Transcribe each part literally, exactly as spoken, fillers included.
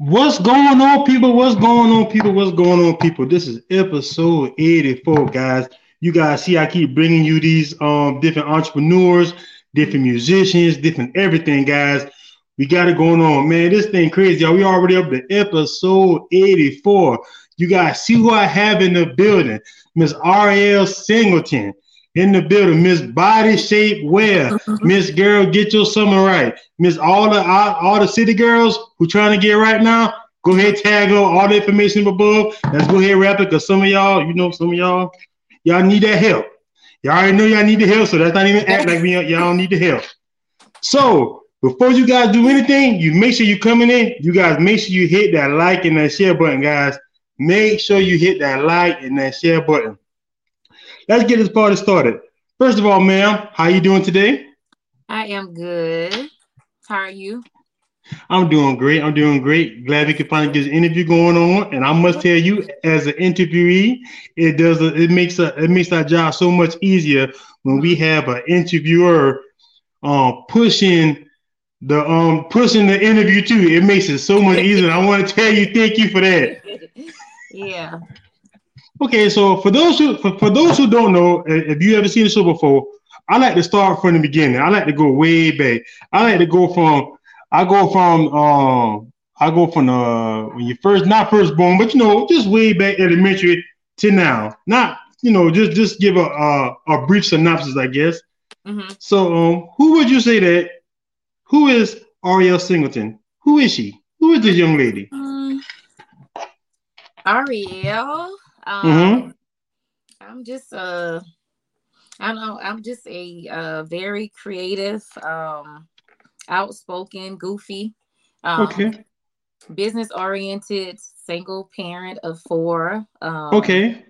What's going on, people? What's going on, people? What's going on, people? This is episode eighty-four, guys. You guys see, I keep bringing you these um different entrepreneurs, different musicians, different everything, guys. We got it going on, man. This thing crazy, y'all. We already up to episode eighty-four. You guys see who I have in the building? Miss Ariel Singleton in the building. Miss Body Shape Wear. Miss Girl, get your summer right. Miss all the all, all the city girls who trying to get right now, go ahead, tag her, all the information above. Let's go ahead and wrap it, because some of y'all, you know, some of y'all, y'all need that help. Y'all already know y'all need the help, so that's not even act like we y'all don't need the help. So before you guys do anything, you make sure you coming in. You guys make sure you hit that like and that share button, guys. Make sure you hit that like and that share button. Let's get this party started. First of all, ma'am, how you doing today? I am good. How are you? I'm doing great. I'm doing great. Glad we could finally get this interview going on. And I must tell you, as an interviewee, it does it makes a, it makes our job so much easier when we have an interviewer um pushing the um pushing the interview too. It makes it so much easier. I want to tell you thank you for that. Yeah. Okay, so for those who for, for those who don't know, if you ever seen the show before, I like to start from the beginning. I like to go way back. I like to go from I go from um I go from uh when you first not first born, but you know just way back elementary to now. Not you know just just give a a, a brief synopsis, I guess. Mm-hmm. So um, who would you say that? Who is Ariel Singleton? Who is she? Who is this young lady? Um, Ariel. Mm-hmm. Um, I'm just uh, I don't know. I'm just a uh very creative, um, outspoken, goofy, um, Okay. business oriented, single parent of four. Um, Okay.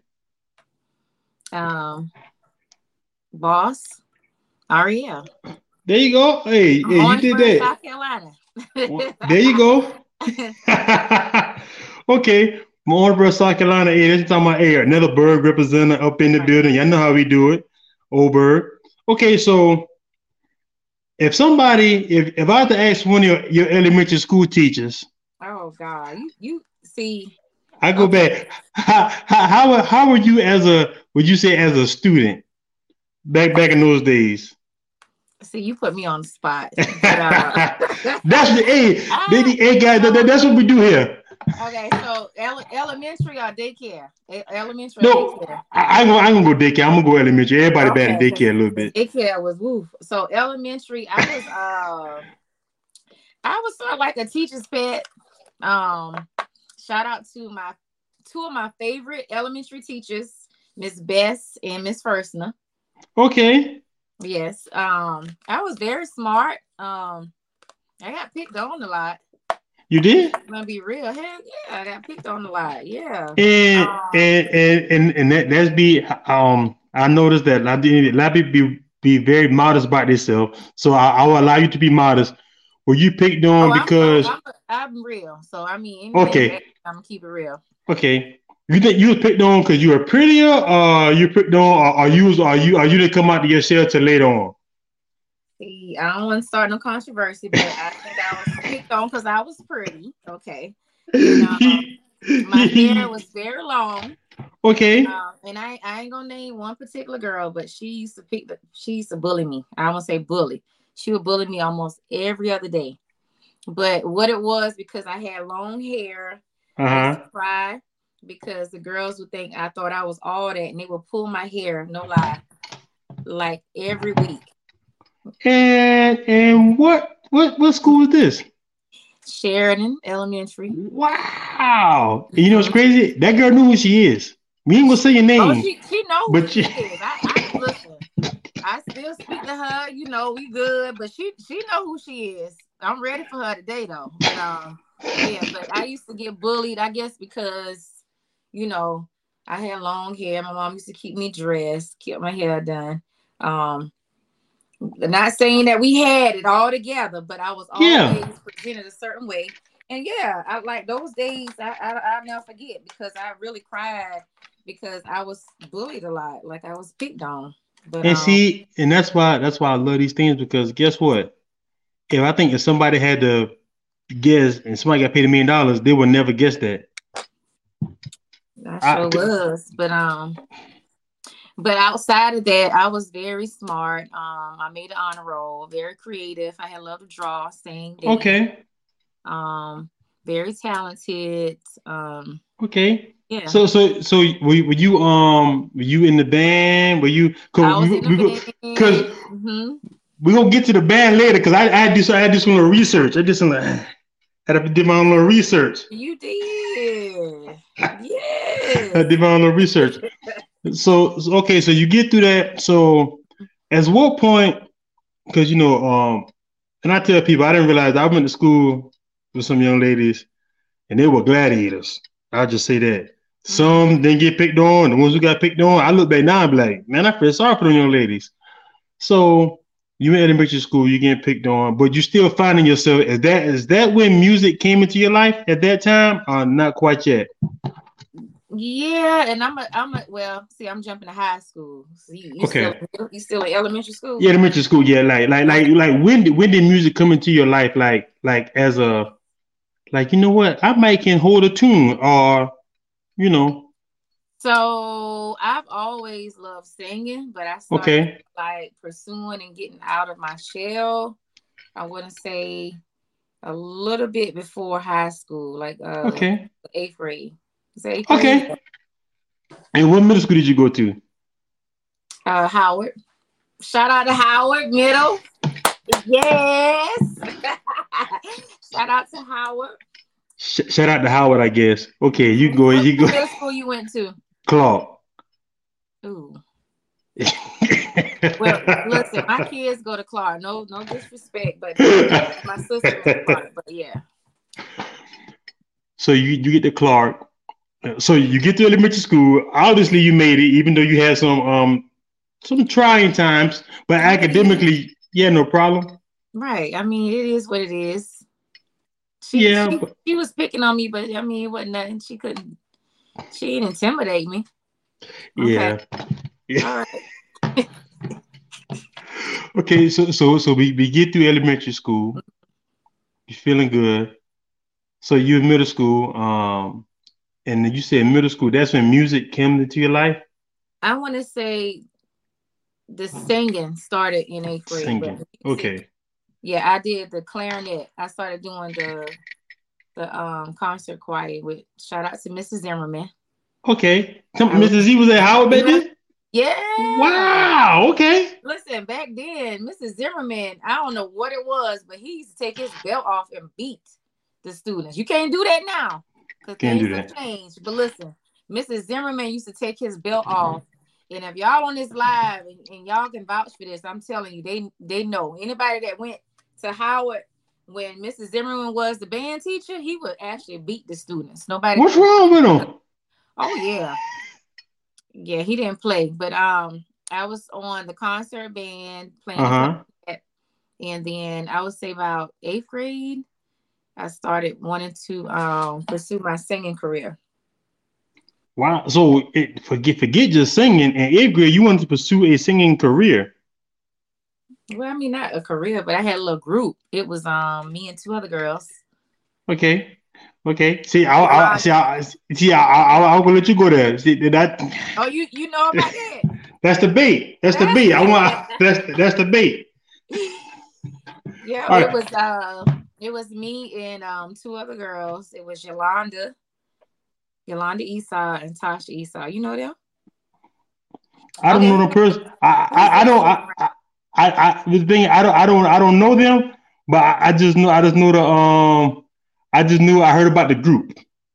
um, boss. Ariel. There you go. Hey, I'm hey, you did Orangeburg, that. South Carolina. Well, there you go. Okay. Marlboro, South Carolina. Hey, that's talking about hey, another bird representative up in the Right. building. Y'all know how we do it. Old bird. Okay, so if somebody, if, if I had to ask one of your, your elementary school teachers, Oh God, you you see. I go Okay, back. How, how, how, how were you as a, would you say as a student back back in those days? see, you put me on the spot, but uh, That's the hey, they I the hey guys. That, that- so that's what we do here. okay. So ele- elementary or daycare? E- elementary or No, daycare? I, I gonna I gonna go daycare. I'm gonna go elementary. Everybody bad at Okay, because daycare a little bit. daycare was woof. So elementary, I was uh, I was sort of like a teacher's pet. Um, shout out to my two of my favorite elementary teachers, Miss Bess and Miss Firstner. Okay, Yes. Um, I was very smart. Um, I got picked on a lot. you did, I'm gonna be real. Heck yeah, I got picked on a lot. Yeah. and Um, and and and, and that that's be um. I noticed that a lot of a lot of people be be very modest about themselves. So I, I will allow you to be modest. Were you picked oh, on I'm I'm because I'm I'm real. So I mean, anything you ask, okay, I'm gonna keep it real. okay. You think you was picked on because you were prettier, or you picked on, or, or you was, or you, or you didn't come out to your shelter later on? See, I don't want to start no controversy, but I think I was picked on because I was pretty. Okay. And um, my hair was very long. Okay. Um, and I, I ain't gonna name one particular girl, but she used to pick the, she used to bully me. I won't say bully. She would bully me almost every other day. But what it was because I had long hair, Uh I used to huh. cry because the girls would think I thought I was all that, and they would pull my hair, no lie, like every week. And and what what what school is this? Sheridan Elementary. Wow. And you know what's Hmm. crazy? That girl knew who she is. We ain't gonna say your Oh, name, she she know who but she she, is. I I listen. I still speak to her. You know we good, but she she know who she is. I'm ready for her today though. But um yeah, but I used to get bullied. I guess because you know I had long hair. My mom used to keep me dressed, keep my hair done. Um, not saying that we had it all together, but I was yeah. always presented a certain way. And yeah, I like those days. I I I'll never forget because I really cried because I was bullied a lot, like I was picked on. But And um, see, and that's why that's why I love these things, because guess what? If I think if somebody had to guess and somebody got paid a million dollars, they would never guess that. I I, sure was, but um, but outside of that, I was very smart. Um, I made an honor roll, very creative. I had love to draw, sing, dance. okay. Um, very talented. Um, Okay. yeah, So so so were, you- were you um were you in the band? Were you cause I was we in the we go cause band. Mm-hmm. we gonna get to the band later because I I had this I had this little research. I did some had to do my own little research. You did, I yes. did my own little research. So, so okay, so you get through that. So at what point, because you know, um, and I tell people I didn't realize I went to school with some young ladies and they were gladiators. I'll just say that. Mm-hmm. Some didn't get picked on. The ones who got picked on, I look back now and be like, man, I feel sorry for them young ladies. So you in elementary school, you getting picked on, but you still finding yourself. Is that is that when music came into your life at that time? Or not quite yet. Yeah, and I'm a, I'm a, well, see, I'm jumping to high school. So you, you still, Okay. you still in elementary school? Yeah, elementary school. Yeah, like like like Okay. like when did when did music come into your life? Like like as a like you know what? I might can hold a tune or you know. So I've always loved singing, but I started Okay. like pursuing and getting out of my shell. I wouldn't say a little bit before high school, like uh Okay. eighth grade. Is it eighth grade? Okay. And what middle school did you go to? Uh, Howard. Shout out to Howard Middle. Yes. Shout out to Howard. Sh- shout out to Howard, I guess. Okay, you go. What You go. middle school you went to? Clark. Ooh. Well, listen, my kids go to Clark. No, no disrespect, but my sister went to Clark. But yeah. So you you get to Clark. So you get to elementary school. Obviously, you made it, even though you had some um some trying times. But academically, yeah, no problem. Right. I mean, it is what it is. She Yeah, she but, she was picking on me, but I mean, it wasn't nothing. She couldn't. She didn't intimidate me. Okay. yeah. Yeah. All right. Okay, so so so we, we get through elementary school. You're feeling good. So you in middle school. Um, and then you said middle school. That's when music came into your life. I want to say the singing started in eighth grade, but Singing. music, Okay. yeah, I did the clarinet. I started doing the the um concert choir with shout out to Missus Zimmerman. Okay. Come, I was, missus Z was at Howard back then? yeah. Wow. Okay. Listen, back then, Missus Zimmerman, I don't know what it was, but he used to take his belt off and beat the students. You can't do that now because Can't things do have that. changed. But listen, Missus Zimmerman used to take his belt off. And if y'all on this live and, and y'all can vouch for this, I'm telling you, they they know. Anybody that went to Howard when Missus Zimmerman was the band teacher, he would actually beat the students. Nobody. What's wrong with him? Oh yeah, yeah. He didn't play, but um, I was on the concert band playing the Uh-huh. clarinet, and then I would say about eighth grade, I started wanting to um pursue my singing career. Wow. So it, forget forget just singing. In eighth grade, you wanted to pursue a singing career. Well, I mean, not a career, but I had a little group. It was um me and two other girls. Okay. Okay. See, I'll, I'll see. Yolanda. I see. I, I, I'm gonna let you go there. See that. Oh, you you know about that? That's the bait. That's the bait. I want. That's that's the bait. Yeah, All it right. was uh, it was me and um two other girls. It was Yolanda, Yolanda Esau, and Tasha Esau. You know them? I don't Okay, know who's the person. I who's I, I don't. that? I, I I I the thing. I don't. I don't. I don't know them. But I, I just know. I just know the um. I just knew. I heard about the group.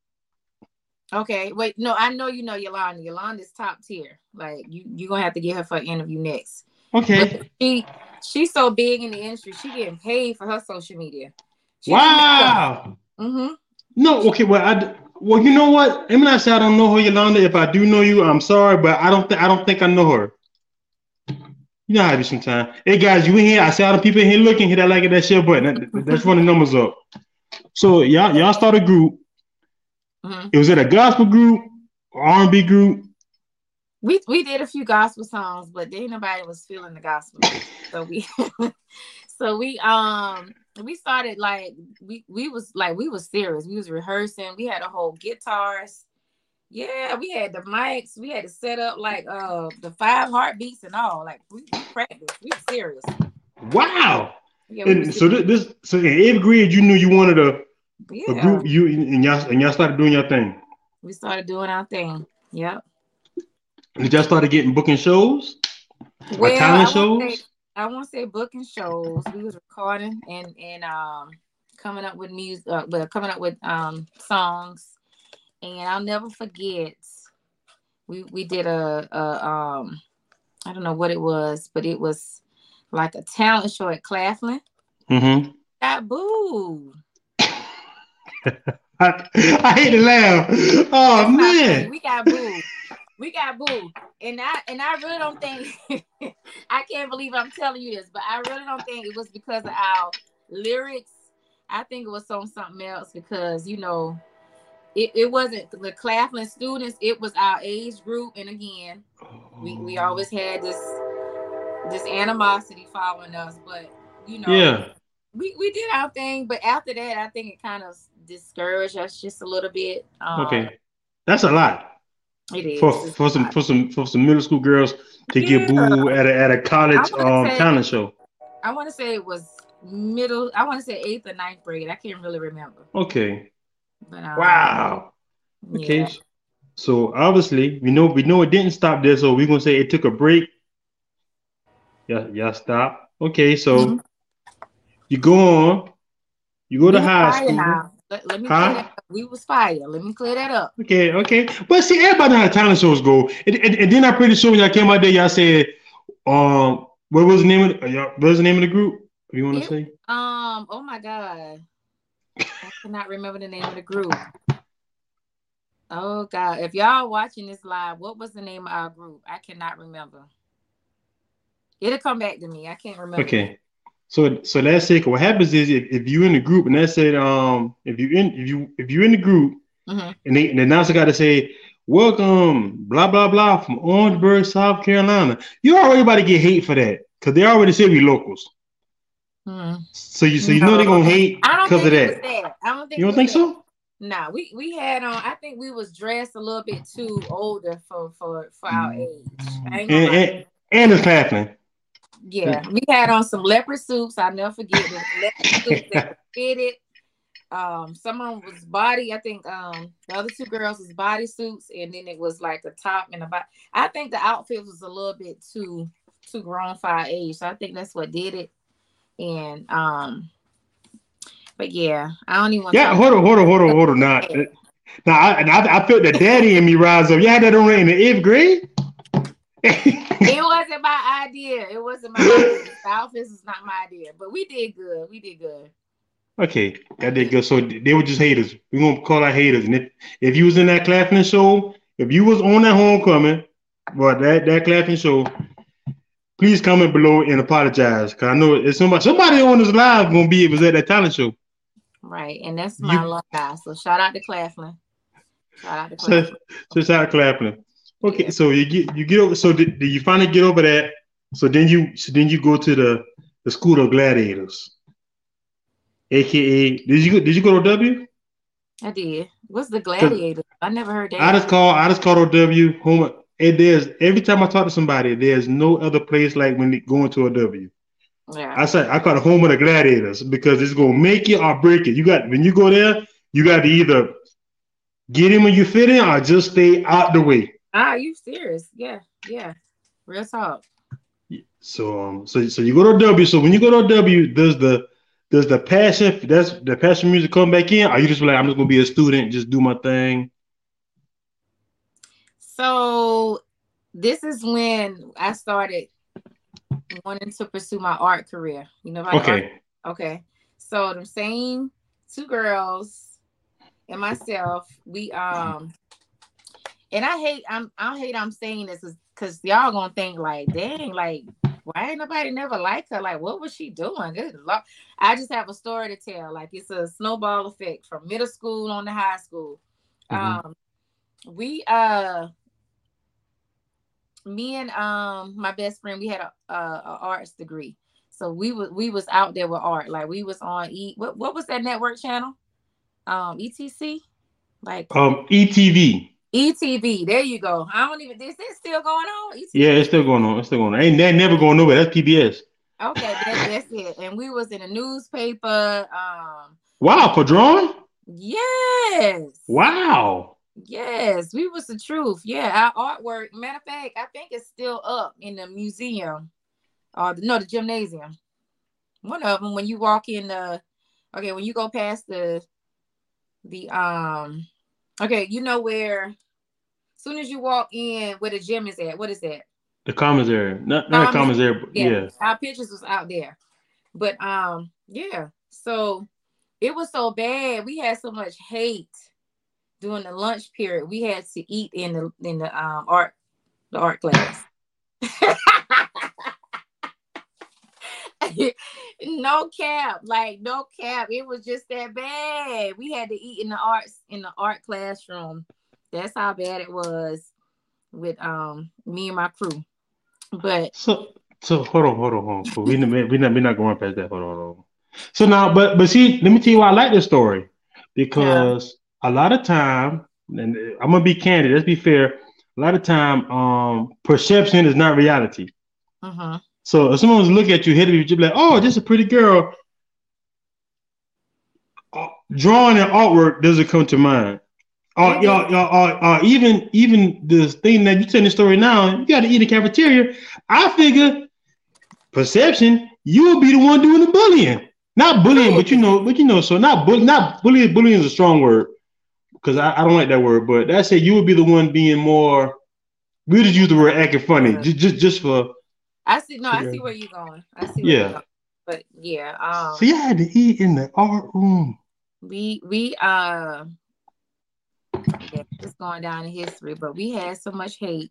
Okay, wait, no, I know you know Yolanda. Yolanda's top tier. Like you, you're gonna have to get her for an interview next. But Okay. she, she's so big in the industry. She getting paid for her social media. She do makeup. Wow. Mm-hmm. No. Okay. Well, I. Well, you know what? Let me not say I don't know her, Yolanda. If I do know you, I'm sorry, but I don't think I don't think I know her. You know how I do sometimes. Hey guys, you in here? I see all the people in here looking. Hit that like and that share button. That, that's running numbers up. So y'all y'all start a group. Mm-hmm. It was it a gospel group or R and B group? We we did a few gospel songs, but then nobody was feeling the gospel. So we So we um we started like we we was like we was serious. We was rehearsing. We had a whole guitars. Yeah, we had the mics. We had to set up like uh the five heartbeats and all. Like we, we practiced. We were serious. Wow. Yeah, we And was so serious. this, this so in eighth grade, you knew you wanted a, a Yeah. group. You and y'all and y'all started doing your thing. We started doing our thing. Yep. And y'all started getting booking shows or Well, I talent won't say shows. I won't say booking shows. We was recording and and um coming up with music, uh, well, coming up with um songs. And I'll never forget. We we did a, a um I don't know what it was, but it was like a talent show at Claflin. Mm-hmm. Got booed. I, I hate to laugh. Oh That's not funny. man. We got booed. We got booed. And I and I really don't think I can't believe I'm telling you this, but I really don't think it was because of our lyrics. I think it was on something else because you know it, it wasn't the Claflin students, it was our age group. And again, we, we always had this this animosity following us, but you know, Yeah. we, we did our thing, but after that I think it kind of discouraged us just a little bit. Um Okay. That's a lot it for is. It's for a some lot. for some for some middle school girls to get Yeah. booed at a at a I college want to um say talent show. I want to say it was middle. I want to say eighth or ninth grade. I can't really remember. Okay. But um, Wow. Okay. yeah. So obviously we know we know it didn't stop there, so we're gonna say it took a break. Yeah, yeah, stop. Okay, Mhm. so you go on, you go We to was high fire school, now. Let, let me clear that huh? up. We was fire. Let me clear that up. Okay, okay. But see, everybody know how talent shows go. And, and, and then I'm pretty sure when y'all came out there, y'all said, um, what was the name of the, y'all, what was the name of the group? What do you want to It say? um. Oh my God, I cannot remember the name of the group. Oh God, if y'all watching this live, what was the name of our group? I cannot remember. It'll come back to me. I can't remember the name. Okay. So so that's it. What happens is if, if you in the group and that said um if you in if you if you in the group Mm-hmm. and, they, and the announcer got to say welcome blah blah blah from Orangeburg, South Carolina, you already about to get hate for that because they already said we locals. So you so Mm-hmm. you know they're No, gonna hate I don't because of think it was that. that. I don't You think it don't was think that. so? Nah, we we had on. I think we was dressed a little bit too older for for for our age. I ain't gonna And lie. and, and it's happening. Yeah, we had on some leopard suits. I never forget the leopard suits that were fitted. Um, some of them was body. I think um the other two girls was body suits, and then it was like a top and a body. I think the outfit was a little bit too too grown for our age, so I think that's what did it. And um, but yeah, I don't even want to Yeah, talk hold about on, hold on, hold on, it. hold on. Now, now I, and I, I felt the daddy in me rise up. You had that on in the eighth grade? It wasn't my idea. It wasn't my idea. The outfits is not my idea. But we did good. We did good. Okay, that We did did. good. So they were just haters. We're gonna call out haters. And if, if you was in that Claflin show, if you was on that homecoming, but that that Claflin show, please comment below and apologize. Cause I know it's somebody somebody on this live gonna be was at that talent show. Right. And that's my You alumni. So shout out to Claflin. Shout out to so Claflin. so shout out Claflin. Okay, Yeah. so you get you get over. So did, did you finally get over that? So then you so then you go to the the School of Gladiators, aka did you go, did you go to W? I did. What's the Because gladiator? I never heard I that. just call I just call O W home. And there's every time I talk to somebody, there's no other place like when they go into a W. Yeah. I said I call it home of the gladiators because it's gonna make it or break it. You got when you go there, you got to either get in when you fit in or just stay out the way. Ah, you serious? Yeah. Yeah. Real talk. So um so so you go to W. So when you go to W, does the does the passion that's the passion music come back in? Or you just like I'm just gonna be a student, just do my thing? So this is when I started wanting to pursue my art career. You know about art? Okay. Okay. So the same two girls and myself, we um and I hate I'm I hate I'm saying this because y'all gonna think like, dang, like why ain't nobody never liked her? Like, what was she doing? Good Lord. I just have a story to tell. Like it's a snowball effect from middle school on to high school. Mm-hmm. Um we uh me and um my best friend, we had a, a, a arts degree. So we was we was out there with art. Like we was on E. What what was that network channel? Um, E T C, like Um, E T V. E T V. There you go. I don't even. Is this still going on? E T V. Yeah, it's still going on. It's still going on. Ain't that never going nowhere? That's P B S. Okay, that, that's it. And we was in a newspaper. Um, wow, for drawing. Yes. Wow. Yes, we was the truth. Yeah, our artwork. Matter of fact, I think it's still up in the museum, or the, no, the gymnasium. One of them. When you walk in the, okay, when you go past the, the um, okay, you know where. As soon as you walk in, where the gym is at, what is that? The commissary, not not the commissary. Yeah. yeah, our pictures was out there, but um, yeah. So it was so bad. We had so much hate during the lunch period. We had to eat in the in the um art the art class. No cap, like no cap. It was just that bad. We had to eat in the arts in the art classroom. That's how bad it was with um me and my crew. But so so hold on, hold on, hold on. So we we not we not going past that. Hold on, hold on. So now, but but see, let me tell you why I like this story, because yeah. a lot of time, and I'm gonna be candid. Let's be fair. A lot of time, um, perception is not reality. Uh-huh. So if someone's look at you, hit you, you'll be like, "Oh, this is a pretty girl." Uh, drawing and artwork doesn't come to mind. Uh, y'all, y'all, uh, uh, even even the thing that you telling the story now, you got to eat in the cafeteria. I figure perception, you will be the one doing the bullying, not bullying, but you know, but you know, so not bully, not bullying. Bullying is a strong word because I, I don't like that word. But that said, you would be the one being more. We just use the word acting funny, just just just for. I see. No, I see where you're going. I see. Where yeah. You're going. But yeah. Um, so you had to eat in the art room. We we uh. Yeah, it's going down in history, but we had so much hate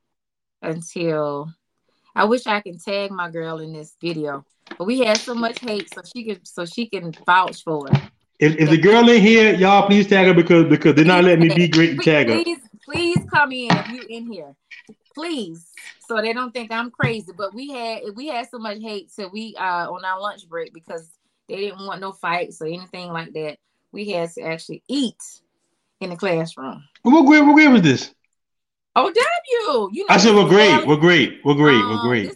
until I wish I can tag my girl in this video, but we had so much hate so she could so she can vouch for it. If, if the girl in here, y'all please tag her because because they're not letting me be great and tag her. Please, please come in if you in here, please, so they don't think I'm crazy. But we had we had so much hate so we uh on our lunch break because they didn't want no fights or anything like that. We had to actually eat in the classroom. What grade? What grade was this? O W. You know, I said, "We're great. We're great. We're great. Um, we're great." This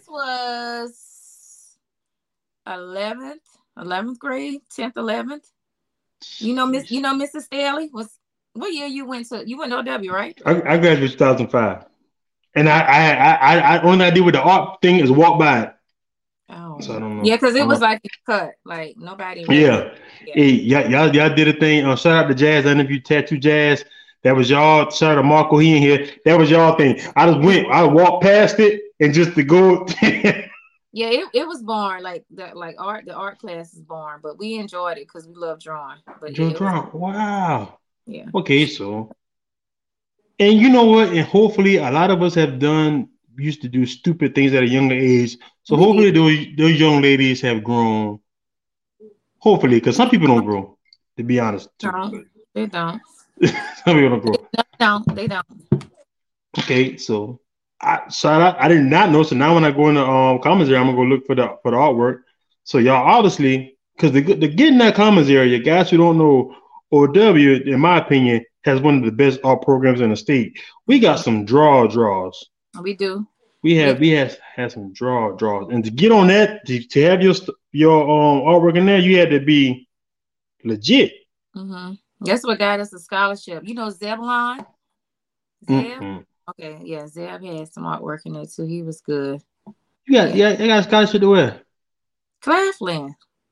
was eleventh, eleventh grade, tenth, eleventh. You know, Miss. You know, Missus Staley was. What year you went to? You went to O W, right? I, I graduated two thousand five, and I, I, I, I, only I did with the art thing is walk by it. Oh, so I don't know. Yeah, because it was like cut, like nobody. Really, yeah, yeah. Hey, y'all, y'all, y'all did a thing. Uh, shout out to Jazz. I interviewed Tattoo Jazz. That was y'all. Shout out to Marco. He in here. That was y'all thing. I just went. I walked past it and just to go. Yeah, it, it was boring. Like the like art. The art class is boring, but we enjoyed it because we love drawing. But yeah, drawing. Wow. Yeah. Okay, so. And you know what? And hopefully, a lot of us have done used to do stupid things at a younger age. So we hopefully, those those young ladies have grown. Hopefully, because some people don't grow. To be honest, too, no, they don't. Some people don't grow. They don't. They don't. Okay, so I shout out. I did not know. So now when I go in the um commissary, I'm gonna go look for the for the artwork. So y'all obviously, because the the getting that commissary, you guys who don't know, O W, in my opinion, has one of the best art programs in the state. We got some draw draws. We do. We have we have had some draw draws, and to get on that, to, to have your your um artwork in there, you had to be legit. Mm-hmm. That's what got us a scholarship. You know Zebulon? Zeb? Mm-hmm. Okay, yeah, Zeb had some artwork in there too. He was good. You got yeah, you got a scholarship to where? Claflin.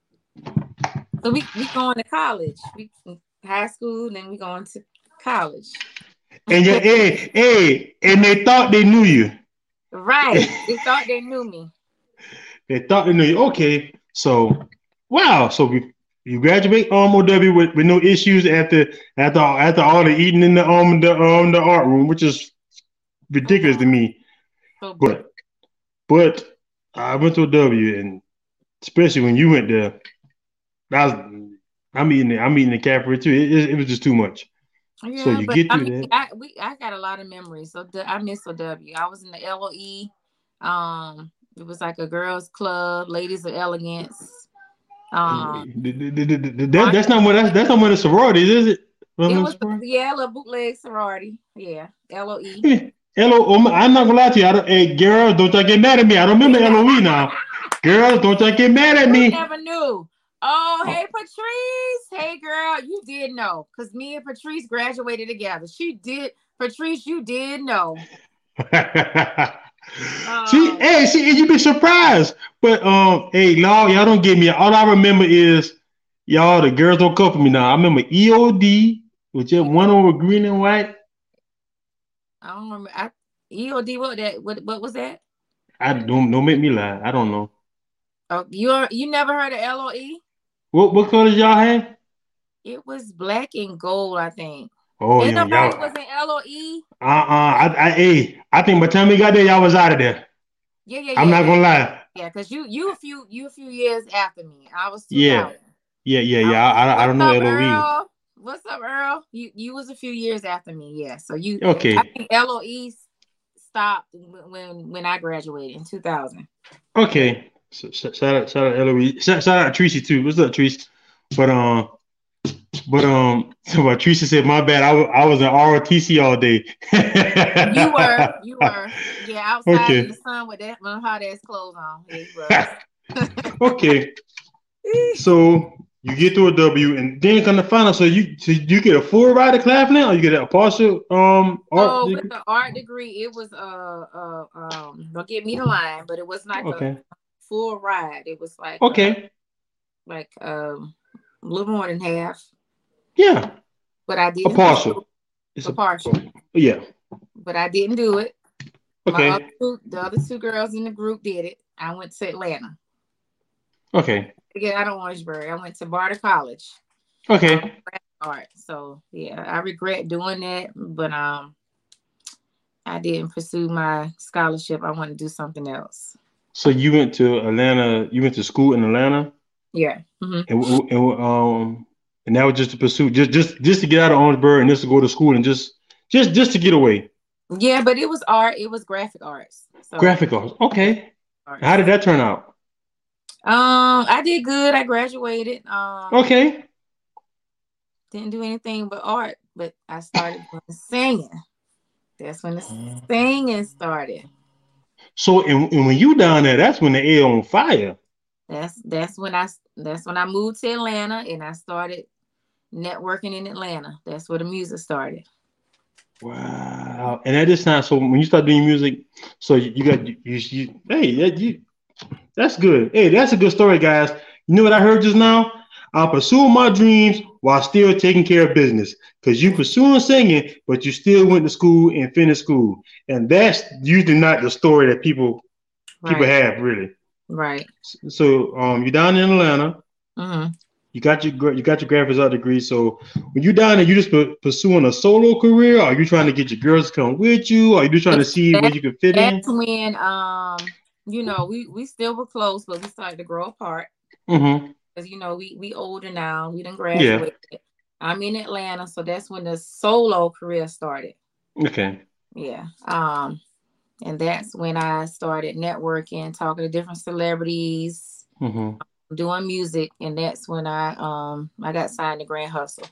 So we we going to college. We high school, then we going to college. And yeah, hey, hey, and they thought they knew you. Right. They thought they knew me. They thought they knew you. Okay. So wow. So we you graduate um O W with, with no issues after after after all the eating in the um the um the art room, which is ridiculous to me. So but but I went to O W, and especially when you went there, I was I'm eating it, I'm eating the cafeteria too. It, it, it was just too much. Yeah, so you get I through mean, that. I, we, I got a lot of mememories. So the, I miss O W. I was in the L O E. Um, It was like a girls' club, ladies of elegance. Um, that, that's not what that's that's not what a sorority is, is it? It was yeah, a bootleg sorority. Yeah, L O E. L O E. I'm not gonna lie to you. I don't, hey, girls, don't y'all get mad at me. I don't remember L O E now. Girls, don't y'all get mad at me. You never knew. Oh, hey, Patrice. Hey, girl, you did know. Because me and Patrice graduated together. She did. Patrice, you did know. um, see, hey, see, you'd be surprised. But, um, hey, y'all, y'all don't get me. All I remember is, y'all, the girls don't come for me now. I remember E O D, with just one over green and white. I don't remember. I, E O D, what that? What, what was that? I don't, don't make me lie. I don't know. Oh, you you never heard of L O E? What what colors y'all had? It was black and gold, I think. Oh, Ain't yeah, nobody y'all was in L O E. Uh uh I I hey, I think by the time we got there, y'all was out of there. Yeah, yeah, yeah. I'm not yeah. gonna lie. Yeah, because you you a few you a few years after me. I was two thousand. Yeah, yeah, yeah, yeah. I, I, I don't know up, L O E. Earl? What's up, Earl? You you was a few years after me. Yeah, so you okay? I think L O E stopped when when I graduated in two thousand. Okay, so, shout out shout out L O E. Shout, shout out Tracy too. What's up, Tracy? But um. But um, so what Teresa said, my bad. I, w- I was in R O T C all day. You were, you were, yeah, outside okay. in the sun with that hot ass clothes on. Yeah, okay. So you get to a W, and then come to find out. So you, so you get a full ride to Claflin, or you get a partial um art? Oh, with the art degree, it was uh uh um. Don't get me the line, but it was like okay. a full ride. It was like okay, uh, like um a little more than half. Yeah, but I didn't. A partial. It's a, a partial. Yeah, but I didn't do it. Okay. My other two, the other two girls in the group did it. I went to Atlanta. Okay. Again, out of Orangeburg. I went to Barter College. Okay. Um, art. So yeah, I regret doing that, but um, I didn't pursue my scholarship. I want to do something else. So you went to Atlanta. You went to school in Atlanta. Yeah. Mm-hmm. And, and um, and that was just to pursue, just just just to get out of Orangeburg and just to go to school and just just just to get away. Yeah, but it was art. It was graphic arts. So, graphic arts. Okay. Arts. How did that turn out? Um, I did good. I graduated. Um, okay. Didn't do anything but art, but I started singing. That's when the singing started. So, and, and when you down there, that's when the air on fire. That's that's when I that's when I moved to Atlanta and I started networking in Atlanta. That's where the music started. Wow! And at this time, so when you start doing music, so you, you got you, you, you hey that you that's good. Hey, that's a good story, guys. You know what I heard just now? I'm pursuing my dreams while still taking care of business. Because you pursuing singing, but you still went to school and finished school, and that's usually not the story that people right. people have really. Right. So um, you're down in Atlanta. Mm-hmm. You got your you got your graphics art degree. So when you down there, you just pursuing a solo career, or are you trying to get your girls to come with you, or are you just trying to see that, where you can fit that's in? That's when um you know we we still were close, but we started to grow apart. Mm-hmm. Because you know we we older now. We didn't graduate. Yeah. I'm in Atlanta, so that's when the solo career started. Okay. Yeah. Um. And that's when I started networking, talking to different celebrities, mm-hmm. doing music, and that's when I um I got signed to Grand Hustle.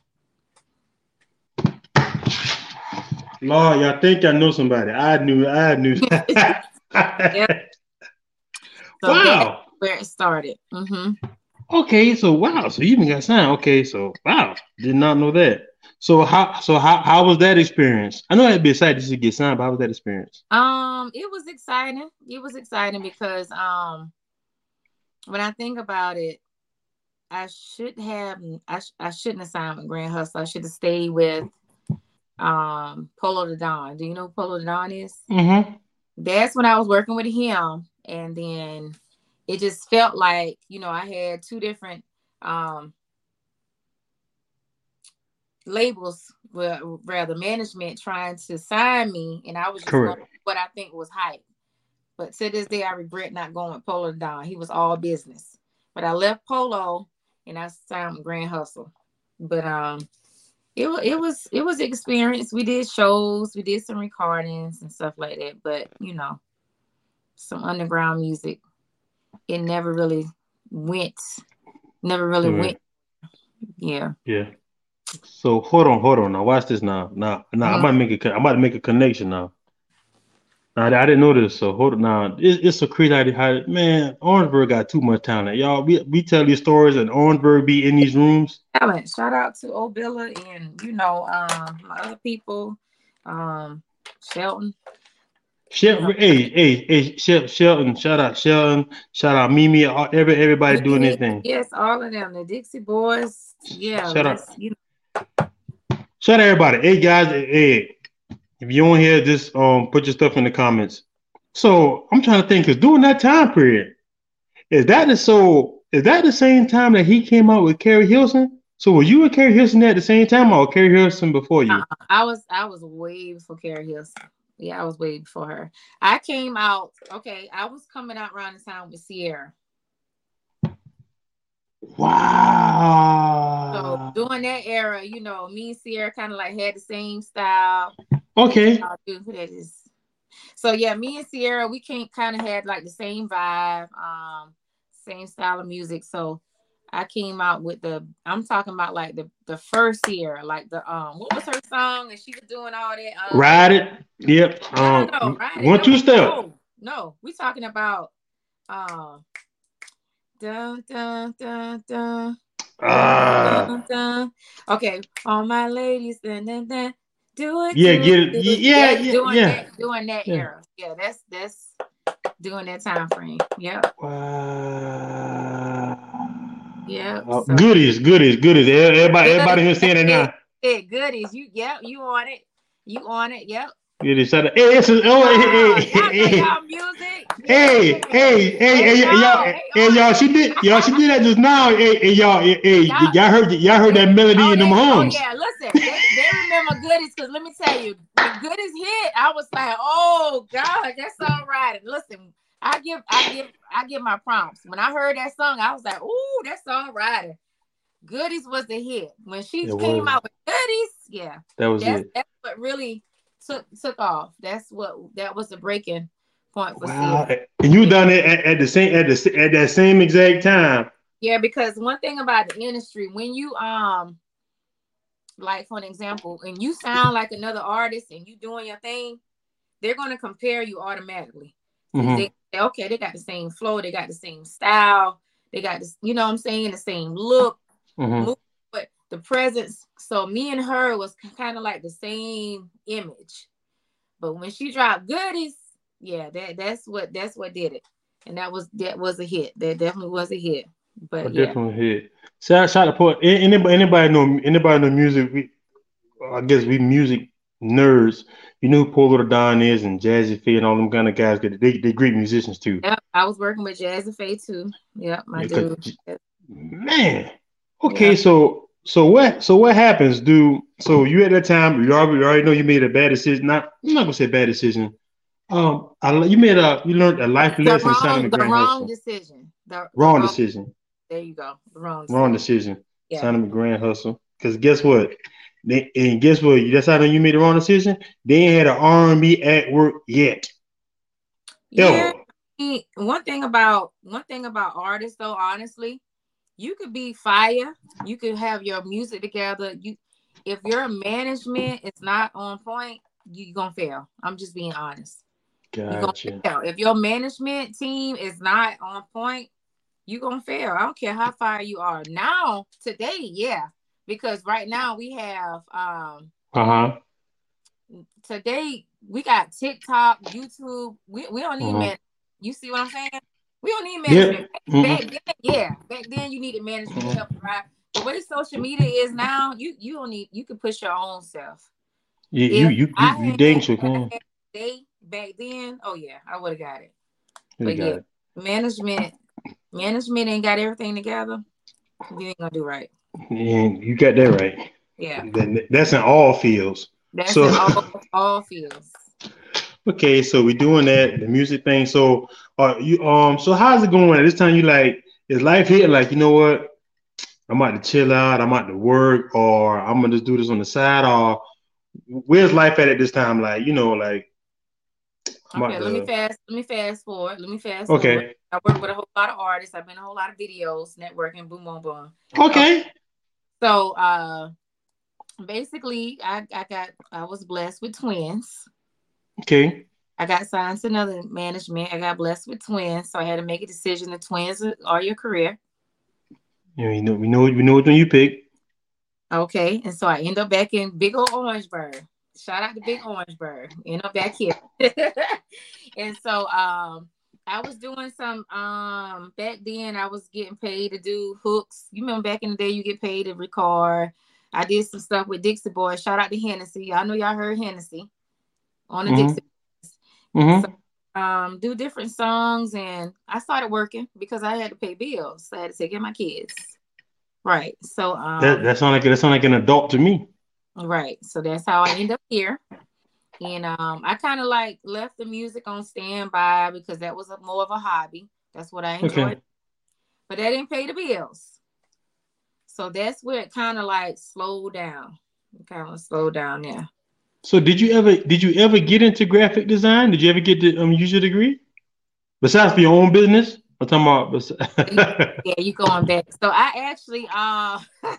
Lord, y'all think I know somebody? I knew, I knew. Yep. So wow, that's where it started. Mm-hmm. Okay, so wow, so you even got signed. Okay, so wow, did not know that. So how so how how was that experience? I know I'd be excited to get signed, but how was that experience? Um, it was exciting. It was exciting because um, when I think about it, I should have I, sh- I shouldn't have signed with Grand Hustle. I should have stayed with um Polo the Don. Do you know who Polo the Don is? Mm-hmm. That's when I was working with him, and then it just felt like, you know, I had two different um labels, well, rather management trying to sign me, and I was just Correct. going what I think was hype. But to this day, I regret not going with Polo Don. He was all business. But I left Polo and I signed with Grand Hustle. But um, it was it was it was experience. We did shows, we did some recordings and stuff like that. But you know, some underground music. It never really went. Never really Yeah. went. Yeah. Yeah. So hold on, hold on. Now watch this. Now, now, now. I'm Mhm. about to make a. I'm about to make a connection now. Now, I didn't know this. So hold on. Now, it, it's a crazy idea. How man, Orangeburg got too much talent, y'all. We we tell these stories, and Orangeburg be in these rooms. Talent. Shout out to Obilla and you know um my other people, um Shelton. You Shel, know, hey, hey, hey, Shel, Shelton. Shout out Shelton. Shout out Mimi. all- Every everybody doing their yes, thing. yes, all of them. The Dixie Boys. Yeah, Shout out. let's you know. Shout out everybody. Hey guys. Hey, if you don't hear this, um, put your stuff in the comments. So I'm trying to think, cause during that time period, is that the so is that the same time that he came out with Carrie Hilson? So were you and Carrie Hilson at the same time, or Carrie Hilson before you? Uh-uh. I was I was way before Carrie Hilson. Yeah, I was way before her. I came out. Okay, I was coming out around the time with Sierra. So Wow. during that era, you know, me and Sierra kind of like had the same style. Okay. I'll do who that is. So yeah, me and Sierra, we can't kind of had like the same vibe, um, same style of music. So I came out with the I'm talking about like the the first Sierra, like the um what was her song and she was doing all that um Ride it. Yep. no no no Um. right One that two was step. no no we talking about um dun dun dun dun dun Ah. dun dun okay all my ladies dun dun dun do it Yeah. to Get it. you. Yeah. That's Yeah. doing Yeah. that doing that Yeah. era. Yeah, that's that's doing that time frame. Yeah. Yeah. Wow. So Goodies. Goodies. Goodies. Everybody. Everybody goodies. here That's saying it it. now. It goodies. You yep, you on it. You on it. Yep. Goodies. Shout out. Hey, it's a, oh, Oh, hey, y'all know hey, hey. y'all music. Yeah. Hey, hey, hey, They hey, y'all, know. They hey, on y'all, it. she did, y'all, she did that just now. Hey, hey y'all, hey, hey, y'all y'all heard, y'all heard they that melody oh in them they oh homes. yeah, listen, they they remember goodies because let me tell you, when goodies hit, I was like, oh God, that's all right. And listen, I give I give I give my prompts. When I heard that song, I was like, ooh, that's all right. Goodies was the hit. When she It came was. out with goodies, yeah, That was that's it. that's what really took took off. That's what that was the breaking point for Wow. Sierra. And you Yeah. done it at, at the same at the at that same exact time. Yeah, because one thing about the industry, when you um like for an example, and you sound like another artist and you doing your thing, they're gonna compare you automatically. Mm-hmm. They say, okay, they got the same flow, they got the same style, they got this, you know what I'm saying, the same look, Mm-hmm. move, but the presence. So me and her was kind of like the same image. But when she dropped goodies, yeah, that that's what that's what did it. And that was that was a hit. That definitely was a hit. I But yeah. definitely hit. Shout shout out to anybody anybody know anybody know music. We, I guess we music nerds. You know who Paul Little Don is and Jazzy Faye and all them kind of guys. They they great musicians too. Yep, I was working with Jazzy Faye too. Yep, my Yeah, 'cause dude. man. Okay, Yeah. so so what so what happens, dude? So you at that time you already you already know you made a bad decision. Not I'm not gonna say bad decision. Um, I, you made a you learned a life The lesson, son of wrong, a the grand wrong hustle. decision. The the Wrong wrong. decision. There you go. The wrong Wrong decision. decision. Yeah. Son of a grand hustle. Because guess what? They, and guess what? That's how you made the wrong decision. They ain't had an R and B at work yet. Yeah. Ever. One thing about one thing about artists, though, honestly, you could be fire. You could have your music together. You, if your management is not on point, you're gonna fail. I'm just being honest. You're gonna Gotcha. fail. If your management team is not on point, you're gonna fail. I don't care how far you are. Now, today, yeah. Because right now we have um Uh-huh. today we got TikTok, YouTube. We, we don't need Uh-huh. man. You see what I'm saying? We don't need management. Yep. Back Mm-mm. then, yeah. Back then you needed management to Uh-huh. help drive. The way social media is now, you you don't need you can push your own self. Yeah, you If you you I you had dang if sure I can. had day back then, oh yeah, I would have got it. You But got yeah, it. management management ain't got everything together. You ain't gonna do right. And you got that right. Yeah. Then that's in all fields. That's So in all all fields. okay, so we're doing that, the music thing. So uh you um so how's it going? At this time you like is life here like you know what? I'm about to chill out, I'm about to work, or I'm gonna just do this on the side, or where's life at at this time? Like, you know, like Okay, About let me the fast. Let me fast forward. Let me fast forward. okay. I work with a whole lot of artists. I've been in a whole lot of videos, networking, boom, boom, boom. Okay, Okay. so uh, basically, I I got I was blessed with twins. Okay. I got signed to another management. I got blessed with twins, so I had to make a decision. The twins are your career. Yeah, you know, we know, we know which one you pick. Okay, and so I end up back in big old Orangeburg. Shout out to Big Orangeburg. End up back here. And so um I was doing some um back then I was getting paid to do hooks. You remember back in the day you get paid to record. I did some stuff with Dixie Boys. Shout out to Hennessy. I know y'all heard Hennessy on the Mm-hmm. Dixie Boys. So Mm-hmm. um do different songs, and I started working because I had to pay bills. So I had to take care of my kids. Right. So That um that sound like that sound like an adult to me. right. So that's how I end up here. And um, I kind of like left the music on standby because that was a, more of a hobby. That's what I enjoyed. Okay. But that didn't pay the bills. So that's where it kind of like slowed down. It kind of slowed down there. So did you ever did you ever get into graphic design? Did you ever get to um use your degree? Besides for your own business? I'm talking about bes- Yeah, you going back. So I actually uh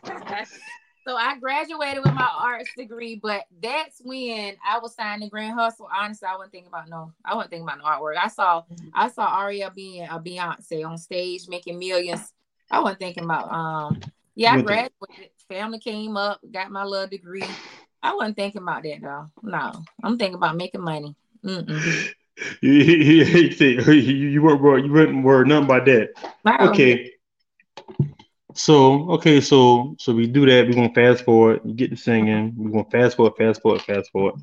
so I graduated with my arts degree, but that's when I was signing Grand Hustle. Honestly, I wasn't thinking about no, I wasn't thinking about no artwork. I saw I saw Ariel being a Beyonce on stage making millions. I wasn't thinking about um yeah, I What the- graduated, family came up, got my little degree. I wasn't thinking about that though. No, I'm thinking about making money. Mm-mm. you, you, you, you, you weren't worried, you weren't worried nothing about that. Wow, yeah. Okay. So okay, so so we do that. We're gonna fast forward. You get to singing. We're gonna fast forward, fast forward, fast forward.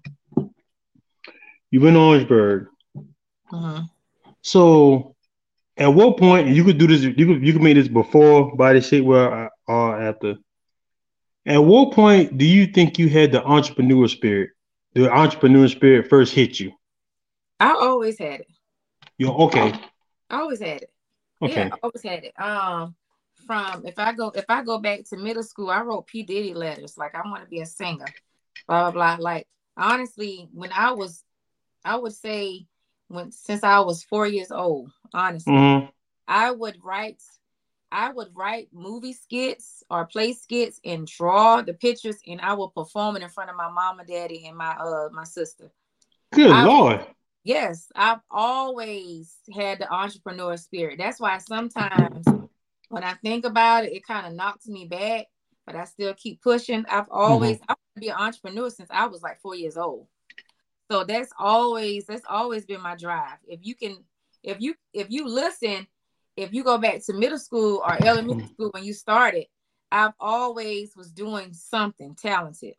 You in Orangeburg. Mm-hmm. So at what point you could do this? You could you could make this before body shape well or after. At what point do you think you had the entrepreneur spirit? The entrepreneur spirit first hit you. I always had it. You okay? I always had it. Yeah, Okay. I always had it. Um, from if I go if I go back to middle school, I wrote P Diddy letters. Like I want to be a singer. Blah blah blah. Like honestly, when I was, I would say when since I was four years old. Honestly, Mm-hmm. I would write. I would write movie skits or play skits and draw the pictures, and I would perform it in front of my mama, daddy, and my uh my sister. Good I Lord. Yes, I've always had the entrepreneur spirit. That's why sometimes when I think about it, it kind of knocks me back, but I still keep pushing. I've always Mm-hmm. I want to be an entrepreneur since I was like four years old. So that's always that's always been my drive. If you can, if you if you listen, if you go back to middle school or elementary school when you started, I've always was doing something talented.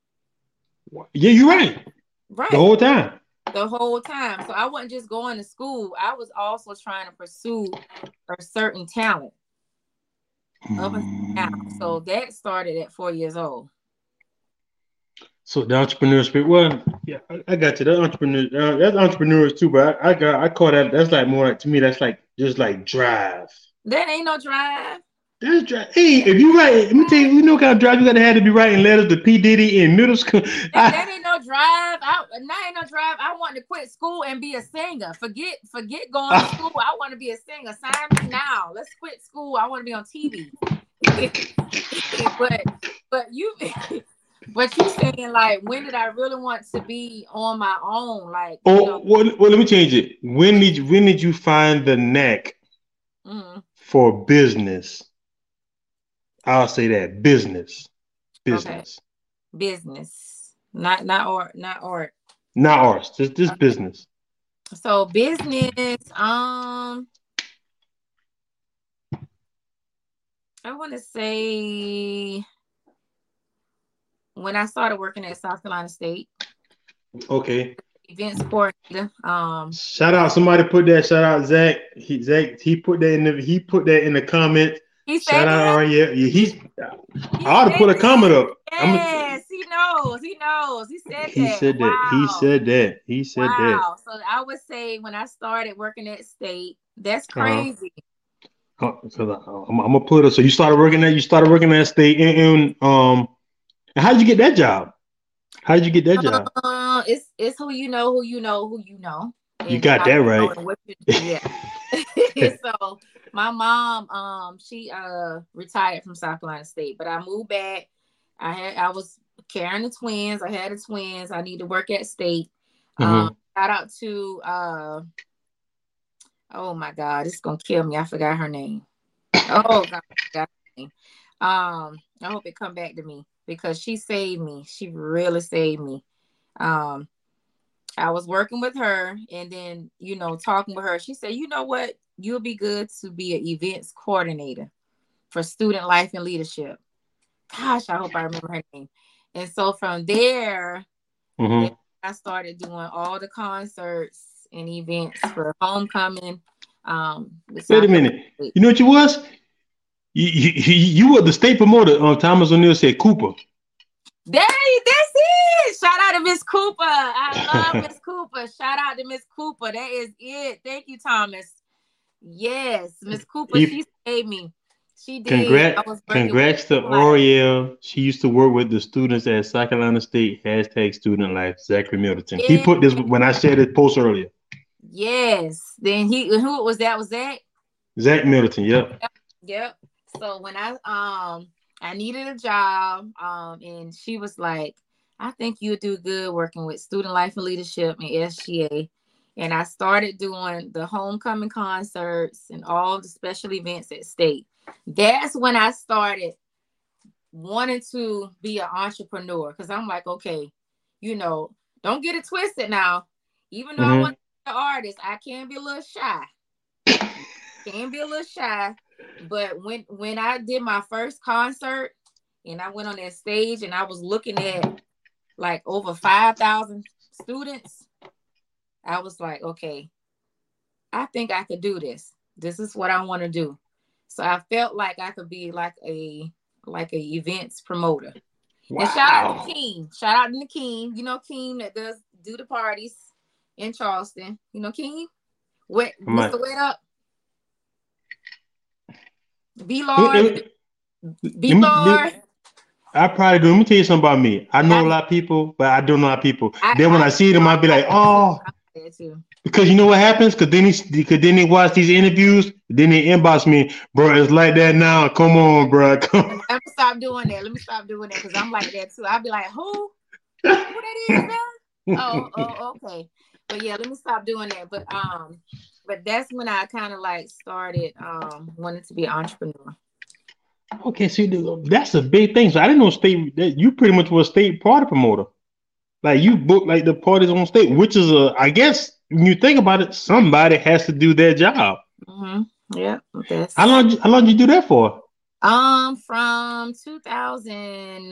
Yeah, you're right. Right. The whole time. The whole time. So I wasn't just going to school. I was also trying to pursue a certain talent up until now. So that started at four years old. So the entrepreneur spirit. Well, yeah, I, I got you. That entrepreneur. Uh, that's entrepreneurs too, but I, I got. I call that. That's like more like to me. That's like just like drive. That ain't no drive. That's drive. Hey, if you write, let me tell you, you know what kind of drive you gotta have to be writing letters to P Diddy in middle school. That, I, that ain't no drive. I that ain't no drive. I want to quit school and be a singer. Forget, forget going to school. I want to be a singer. Sign me now. Let's quit school. I want to be on T V. but but you but you saying like when did I really want to be on my own? Like oh, you know, well, well, let me change it. When did you, when did you find the knack mm-hmm. for business? I'll say that business, business, okay. Business, not not art, not art, not arts. Just this business. So business, um, I want to say when I started working at South Carolina State. Okay. Events coordinator. Um, shout out somebody put that. Shout out Zach. He Zach he put that in the he put that in the comments. He shout out that? Ariel. Yeah, he's. He I ought to put a comment up. Yes, a, he knows. He knows. He said he that. Said wow. that. He said that. He said wow. that. Wow. So I would say when I started working at State, that's crazy. Uh-huh. Uh, I'm, I'm gonna put it. So you started working at you started working at State, and, and um, and how did you get that job? How did you get that job? Uh, it's it's who you know, who you know, who you know. You and got how that you right. know and what you do. Yeah. So my mom, um, she uh retired from South Carolina State, but I moved back. I had I was carrying the twins. I had the twins. I need to work at State. Um, Mm-hmm. shout out to uh oh my God, it's gonna kill me. I forgot her name. Oh God, I forgot her name. Um, I hope it come back to me because she saved me. She really saved me. Um, I was working with her and then, you know, talking with her. She said, you know what? You'll be good to be an events coordinator for student life and leadership. Gosh, I hope I remember her name. And so from there, then Mm-hmm. I started doing all the concerts and events for homecoming. Um, with Wait a South minute. Carolina. You know what you was? You, you, you you were the state promoter. Um, Thomas O'Neill said Cooper. There, that's it. Shout out to Miss Cooper. I love Miss Cooper. Shout out to Miss Cooper. That is it. Thank you, Thomas. Yes, Miss Cooper. he She saved me. She did. I congrats was working with congrats to life. Oriel. She used to work with the students at South Carolina State. Hashtag student life. Zachary Middleton. He Yeah. put this when I shared his post earlier. Yes. Then he who was that? Was that? Zach Middleton. Yep. Yep. Yep. So when I um I needed a job, um, and she was like, I think you'll do good working with student life and leadership and S G A. And I started doing the homecoming concerts and all the special events at State. That's when I started wanting to be an entrepreneur because I'm like, okay, you know, don't get it twisted now. Even though I Mm-hmm. want to be an artist, I can be a little shy. Can be a little shy. But when when I did my first concert and I went on that stage and I was looking at like over five thousand students, I was like, okay, I think I could do this. This is what I want to do. So I felt like I could be like a like a events promoter. Wow. And shout out to Keem. Shout out to Keem. You know Keem that does do the parties in Charleston. You know Keem? What Mister Wet Up? B Lord. B Lord. I probably do. Let me tell you something about me. I know I, a lot of people, but I don't know a lot of people. I, then when I, I see them, I'll be like, oh. Because you know what happens? Because then, he, cause then they watch these interviews, then they inbox me, bro, it's like that now. Come on, bro. Come on. Let me stop doing that. Let me stop doing that because I'm like that too. I'll be like, who? Who that is now? Oh, oh, okay. But yeah, let me stop doing that. But um, but that's when I kind of like started um wanting to be an entrepreneur. Okay, see, that's a big thing. So I didn't know state that you pretty much were a state party promoter. Like you book like the parties on state, which is a, I guess when you think about it, somebody has to do their job. Mm-hmm. Yeah. That's... How long? How long did you do that for? Um, from two thousand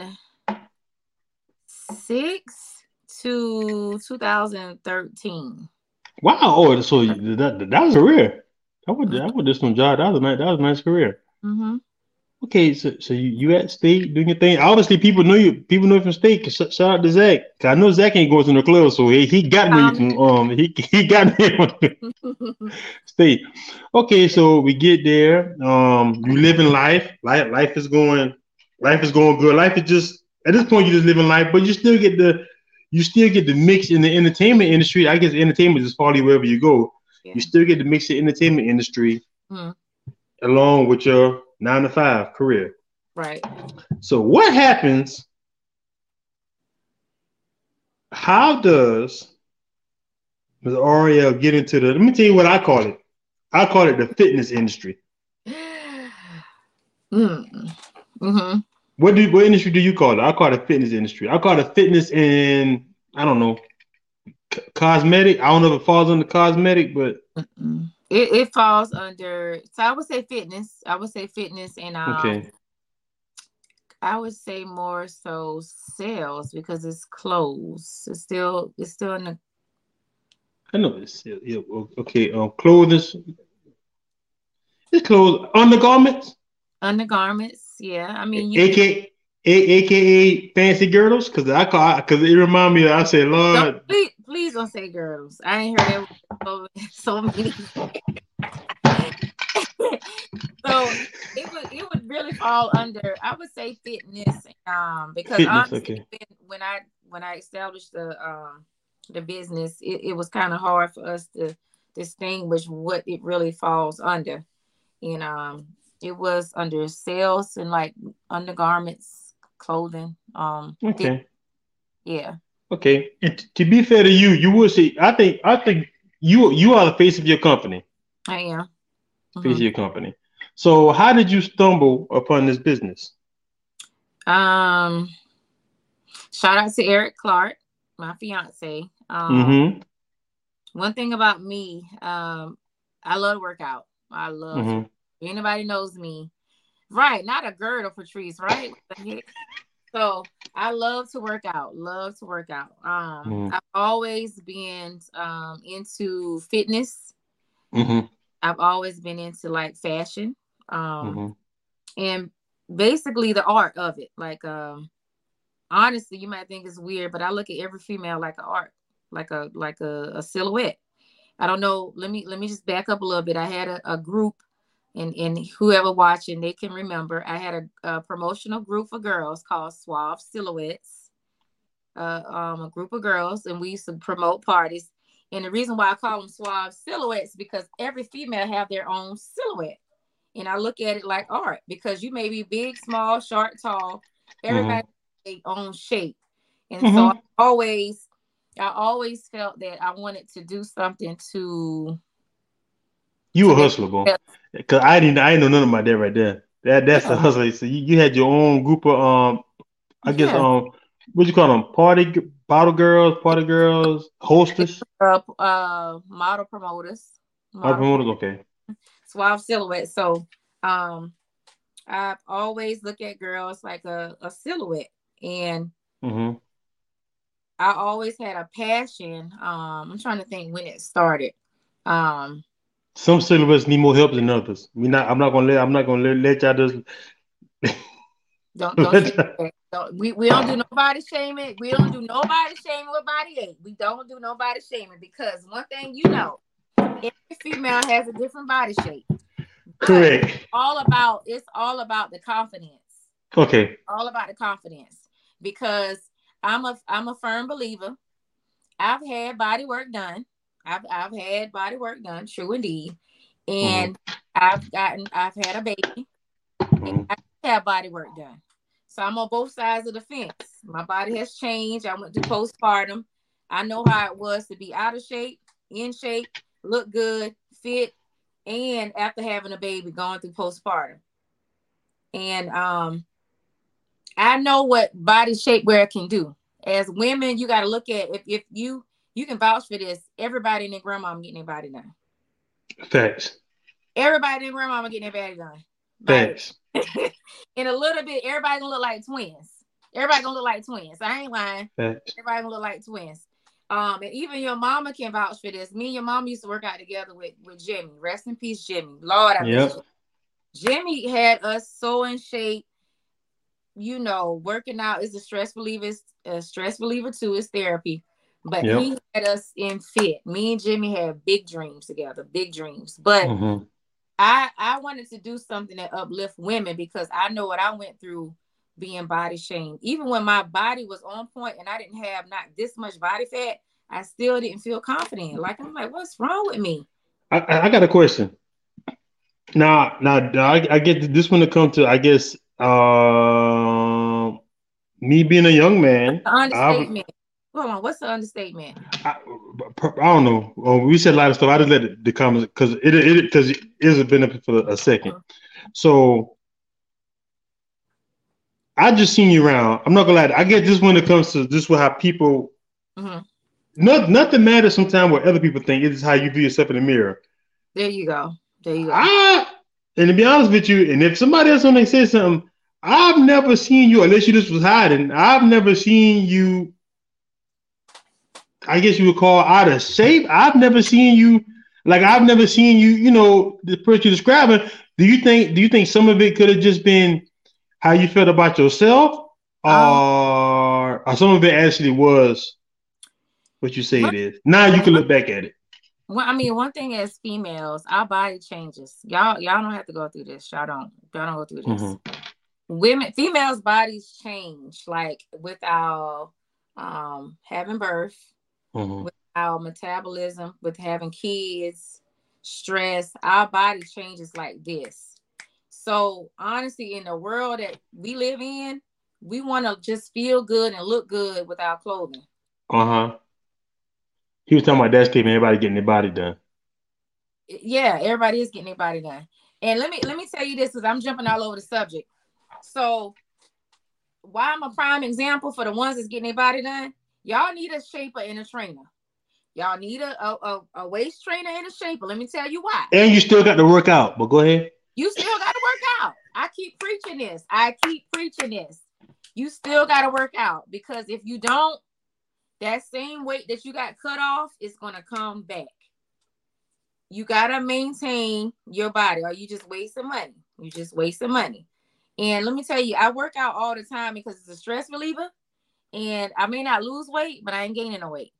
six to two thousand thirteen. Wow! Oh, so that that was a career. I would I would just some job. That was a nice. That was a nice career. Mm-hmm. Okay, so so you, you at state doing your thing. Obviously, people know you. People know you from state. Sh- shout out to Zach. Cause I know Zach ain't going to the club, so he, he got me um, from um he he got me from state. Okay, so we get there. Um, you living life. Life life is going. Life is going good. Life is just at this point you just living life, but you still get the you still get the mix in the entertainment industry. I guess entertainment is follow you wherever you go. Yeah. You still get the mix in the entertainment industry mm. along with your nine to five career. Right. So what happens? How does Miz Oriel get into the, let me tell you what I call it. I call it the fitness industry. Mm. Mm-hmm. What do what industry do you call it? I call it fitness industry. I call it fitness and I don't know, c- cosmetic. I don't know if it falls under cosmetic, but Mm-mm. It, it falls under, so I would say fitness. I would say fitness and um, okay. I would say more so sales because it's clothes. It's still it's still in the. I know it's yeah, okay. Um, clothes. It's clothes undergarments. Undergarments, yeah. I mean, you, A K A, A K A fancy girdles, because I call because it remind me. Of, I say, Lord, don't, please, please don't say girdles. I ain't heard that so, so many. So it would it would really fall under, I would say, fitness, um, because fitness, honestly, okay. when I when I established the um the business, it, it was kind of hard for us to distinguish what it really falls under. And um, it was under sales and like undergarments, clothing. Um, thi- Okay. yeah, Okay. And t- to be fair to you, you would say I think I think you you are the face of your company. I am. Face Hmm. of your company. So how did you stumble upon this business? Um, Shout out to Eric Clark, my fiance. Um, Mm-hmm. one thing about me, um, I love to work out. I love to. Mm-hmm. Anybody knows me, right? Not a girdle, Patrice, right? What the heck? So I love to work out. Love to work out. Um, Mm-hmm. I've always been um into fitness. Mm-hmm. I've always been into like fashion. Um, Mm-hmm. and basically the art of it. Like um honestly, you might think it's weird, but I look at every female like an art, like a like a, a silhouette. I don't know. Let me let me just back up a little bit. I had a, a group, and and whoever watching, they can remember. I had a, a promotional group for girls called Suave Silhouettes. Uh, um, a group of girls, and we used to promote parties. And the reason why I call them Suave Silhouettes because every female have their own silhouette, and I look at it like art because you may be big, small, short, tall. Everybody Mm-hmm. has their own shape, and so I Mm-hmm. always, I always felt that I wanted to do something to You to a make. hustler, bro. Cause I didn't I didn't know nothing about that right there. That that's the Yeah, hustler. So you, you had your own group of um I guess yeah. um what you call them party g- bottle girls, party girls, hostess, Uh, uh, model promoters, model model promoters. Okay. Suave Silhouette. So, um, I've always looked at girls like a, a silhouette, and Mm-hmm. I always had a passion. Um, I'm trying to think when it started. Um, Some silhouettes need more help than others. We not. I'm not gonna let. I'm not gonna let, let y'all just. don't don't say let y'all- that. Don't, we we don't do nobody shaming. We don't do nobody shaming with body eight. We don't do nobody shaming because one thing you know, every female has a different body shape, but Correct. all about it's all about the confidence. Okay. All about the confidence because I'm a I'm a firm believer. I've had body work done. I've I've had body work done, true indeed. Mm-hmm. And I've gotten I've had a baby and Mm-hmm. I have body work done. So I'm on both sides of the fence. My body has changed. I went through postpartum. I know how it was to be out of shape, in shape, look good, fit, and after having a baby, going through postpartum. And um I know what body shape wear can do. As women, you got to look at if, if you you can vouch for this. Everybody and their grandmama getting their body done. Facts. Everybody and their grandmama getting their body done. Like Facts. in a little bit, everybody gonna look like twins. Everybody gonna look like twins. I ain't lying. Facts. Everybody gonna look like twins. Um, and even your mama can vouch for this. Me and your mom used to work out together with with Jimmy. Rest in peace, Jimmy. Lord, I miss Yep. you. Jimmy had us so in shape. You know, working out is a stress reliever, a stress reliever too, is therapy. But Yep. he had us in fit. Me and Jimmy had big dreams together, big dreams. But Mm-hmm. I I wanted to do something that uplift women because I know what I went through being body shamed. Even when my body was on point and I didn't have not this much body fat, I still didn't feel confident. Like I'm like, what's wrong with me? I, I I got a question. Now, now, I, I get this when it comes to, I guess, uh, me being a young man. The I've, understatement. Hold on, what's the understatement? I, I don't know. Uh, we said a lot of stuff. I just let it, the comments because it, it, because it is a benefit for a second. Mhm. So I just seen you around. I'm not gonna lie. I get this when it comes to this with how people. Mhm. Not, nothing matters sometimes what other people think. It's how you view yourself in the mirror. There you go. There you go. I, and to be honest with you, and if somebody else when they say something, I've never seen you unless you just was hiding. I've never seen you. I guess you would call out of shape. I've never seen you like I've never seen you. You know the person you're describing. Do you think? Do you think some of it could have just been how you felt about yourself, Um, or, or some of it actually was what you say one, it is? Now you can one, look back at it. one, I mean, one thing as females, our body changes. Y'all, y'all don't have to go through this. Y'all don't. Y'all don't go through this. Mm-hmm. Women, females' bodies change, like with our um having birth. Mm-hmm. with our metabolism, with having kids, stress, our body changes like this. So honestly, in the world that we live in, we want to just feel good and look good with our clothing. Uh huh. He was talking about that statement. Everybody getting their body done. Yeah, everybody is getting their body done. And let me let me tell you this, because I'm jumping all over the subject. So why I'm a prime example for the ones that's getting their body done, y'all need a shaper and a trainer. Y'all need a, a, a, a waist trainer and a shaper. Let me tell you why. And you still got to work out, but go ahead. You still got to work out. I keep preaching this. I keep preaching this. You still got to work out, because if you don't, that same weight that you got cut off is going to come back. You got to maintain your body, or you just wasting money. You just wasting money. And let me tell you, I work out all the time because it's a stress reliever. And I may not lose weight, but I ain't gaining no weight.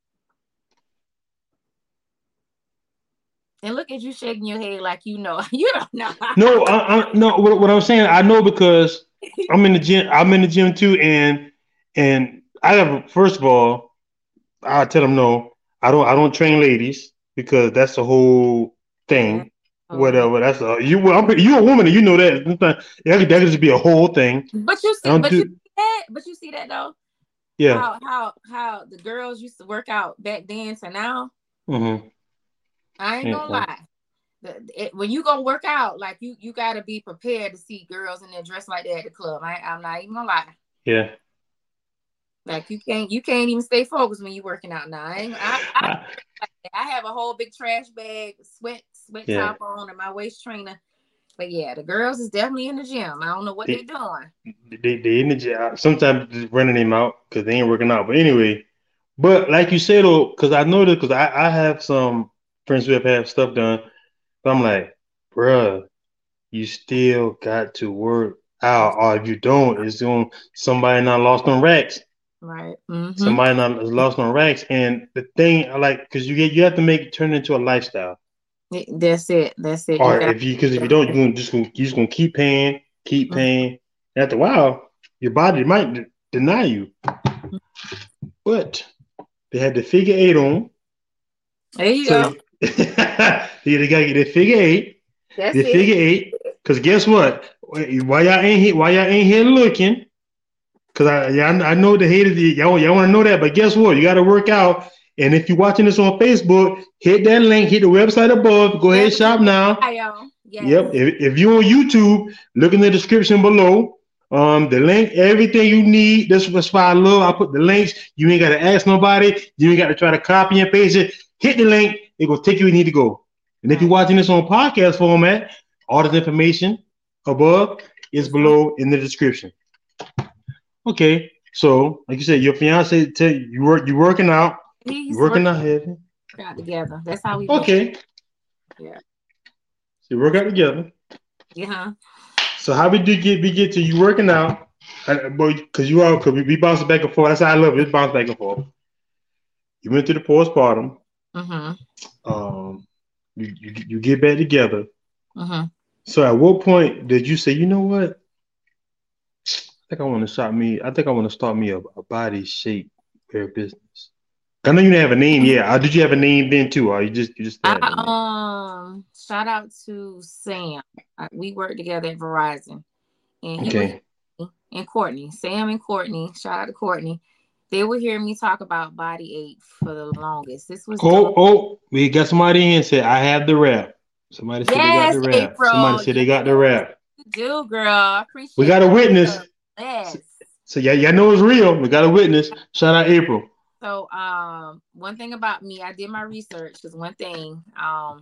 And look at you shaking your head like you know. You don't know. No, I, I, no. What, what I'm saying, I know because I'm in the gym. I'm in the gym too, and and I have. First of all, I tell them no. I don't. I don't train ladies because that's the whole thing. Yeah. Whatever. That's a you. Well, I'm, you a woman, and you know that. That could, that could just be a whole thing. But you see, but do, you see that. But you see that though. Yeah. How how how the girls used to work out back then to now. Mm-hmm. I ain't gonna lie. The, it, when you go work out, like you, you gotta be prepared to see girls in their dress like that at the club. I, I'm not even gonna lie. Yeah. Like you can't, you can't even stay focused when you're working out now. I, I, I, I have a whole big trash bag, sweat, sweat yeah. top on, and my waist trainer. But yeah, the girls is definitely in the gym. I don't know what they, they're doing. They they in the gym. Sometimes just running them out because they ain't working out. But anyway, but like you said, though, because I know that because I, I have some friends who have had stuff done. But I'm like, bruh, you still got to work out. Or if you don't, it's on somebody not lost on racks. Right. Mm-hmm. Somebody not lost on racks. And the thing, like, because you get you have to make it turn into a lifestyle. That's it. That's it. Or you if you because if you don't, you're gonna just gonna, you're just gonna keep paying, keep paying. Mm-hmm. After a while, your body might d- deny you. But they had the figure eight on. There you so go. They gotta get the figure eight. That's the it. figure eight. Because guess what? Why y'all ain't here? Why y'all ain't here looking? Because I, yeah, I know the haters. Y'all, y'all want to know that. But guess what? You got to work out. And if you're watching this on Facebook, hit that link. Hit the website above. Go ahead, shop now. Yes. Yep. If, if you're on YouTube, look in the description below. Um, the link, everything you need. That's what's why I love. I put the links. You ain't got to ask nobody. You ain't got to try to copy and paste it. Hit the link. It will take you where you need to go. And if you're watching this on podcast format, all this information above is below in the description. Okay, so like you said, your fiance tell you you work, you working out, He's you working, working out heavy. Out together. That's how we. Okay. Work. Yeah. So you work out together. Yeah. So how we do get we get to you working out, because you all because we, we bounce back and forth. That's how I love it. It's bounce back and forth. You went through the postpartum. Mm-hmm. Um, you, you you get back together. Mm-hmm. So at what point did you say, you know what? I think I want to start me. I think I want to start me a, a body shape wear business. I know you didn't have a name yet. Uh, did you have a name then too, or you just you just? I, um, shout out to Sam. I, we worked together at Verizon, and he okay. was, and Courtney, Sam and Courtney. Shout out to Courtney. They would hear me talk about Body Eight for the longest. This was oh oh we got somebody in said I have the rap. Somebody said yes, they got the rap. April. Somebody said yes. they got the rap. You do, girl. I appreciate. We got a witness. Stuff. Yes. So, so yeah, y'all know it's real. We got a witness. Shout out April. So um, one thing about me, I did my research because one thing, um,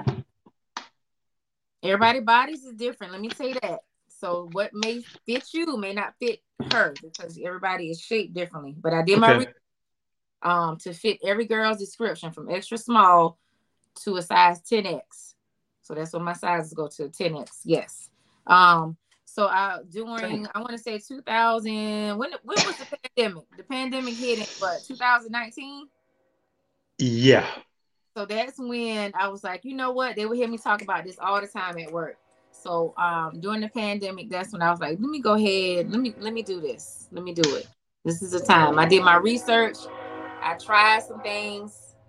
everybody's bodies is different. Let me say that. So what may fit you may not fit her because everybody is shaped differently. But I did my okay. research um to fit every girl's description from extra small to a size ten X. So that's what my sizes go to, ten X. Yes. Um. So I during I want to say two thousand. When when was the pandemic? The pandemic hit in what? two thousand nineteen. Yeah. So that's when I was like, you know what? They would hear me talk about this all the time at work. So um, during the pandemic, that's when I was like, let me go ahead. Let me let me do this. Let me do it. This is the time. I did my research. I tried some things.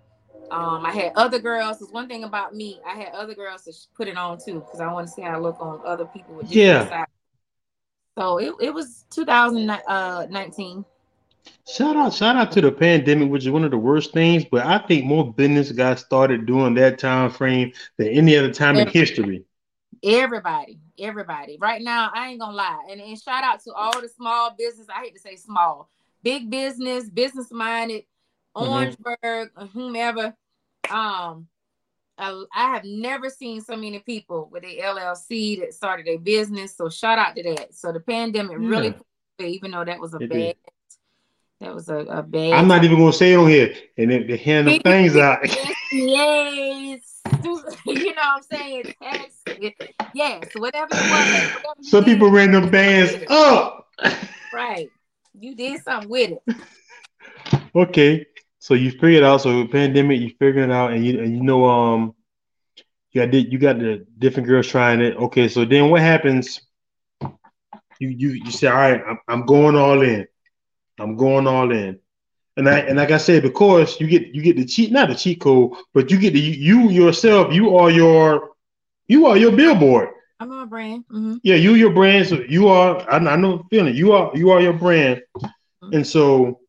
Um, I had other girls. There's one thing about me. I had other girls to put it on too because I want to see how I look on other people with different Yeah. sizes. So it, it was two thousand nineteen. Shout out, shout out to the pandemic, which is one of the worst things. But I think more business got started during that time frame than any other time in history. Everybody, everybody. Right now, I ain't gonna lie. And, and shout out to all the small business. I hate to say small, big business, business minded, Orangeburg, mm-hmm. whomever. Um, I, I have never seen so many people with a L L C that started a business. So shout out to that. So the pandemic yeah. really, even though that was a it bad, did. that was a, a bad. I'm not time. even gonna say it on here, and they, they hand the things out. Yes, you know what I'm saying? Tax, yes, whatever it was. Whatever Some did, people ran them bands up. Right, you did something with it. Okay. So you figured out. So pandemic, you figured it out, and you and you know, um, you got you got the different girls trying it. Okay, so then what happens? You you you say, all right, I'm I'm going all in. I'm going all in, and I and like I said, because you get you get the cheat, not the cheat code, but you get the you yourself. You are your you are your billboard. I'm a brand. Mm-hmm. Yeah, you your brand. So you are. I, I know the feeling. You are you are your brand, mm-hmm. and so.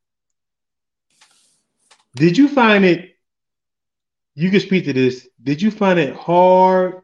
Did you find it, you can speak to this, did you find it hard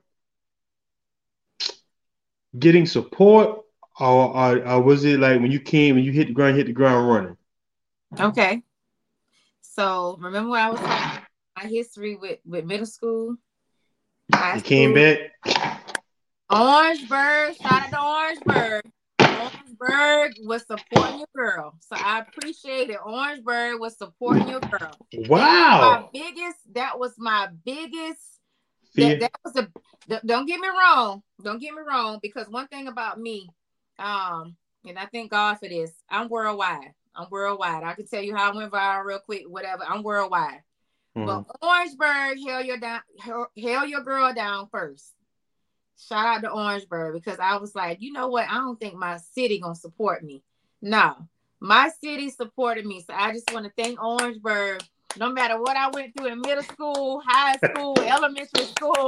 getting support or, or, or was it like when you came and you hit the ground, hit the ground running? Okay. So remember when I was talking my history with, with middle school? You came back? Orangeburg, shout out to Orangeburg. Orangeburg was supporting your girl. So I appreciate it. Orangeburg was supporting your girl. Wow. That was my biggest, that was my biggest, that, that was a, the, don't get me wrong. Don't get me wrong, because one thing about me, um, and I thank God for this, I'm worldwide. I'm worldwide. I can tell you how I went viral real quick, whatever. I'm worldwide. Mm-hmm. But Orangeburg held your down, held your girl down first. Shout out to Orangeburg, because I was like, you know what? I don't think my city gonna support me. No, my city supported me. So I just want to thank Orangeburg. No matter what I went through in middle school, high school, elementary school,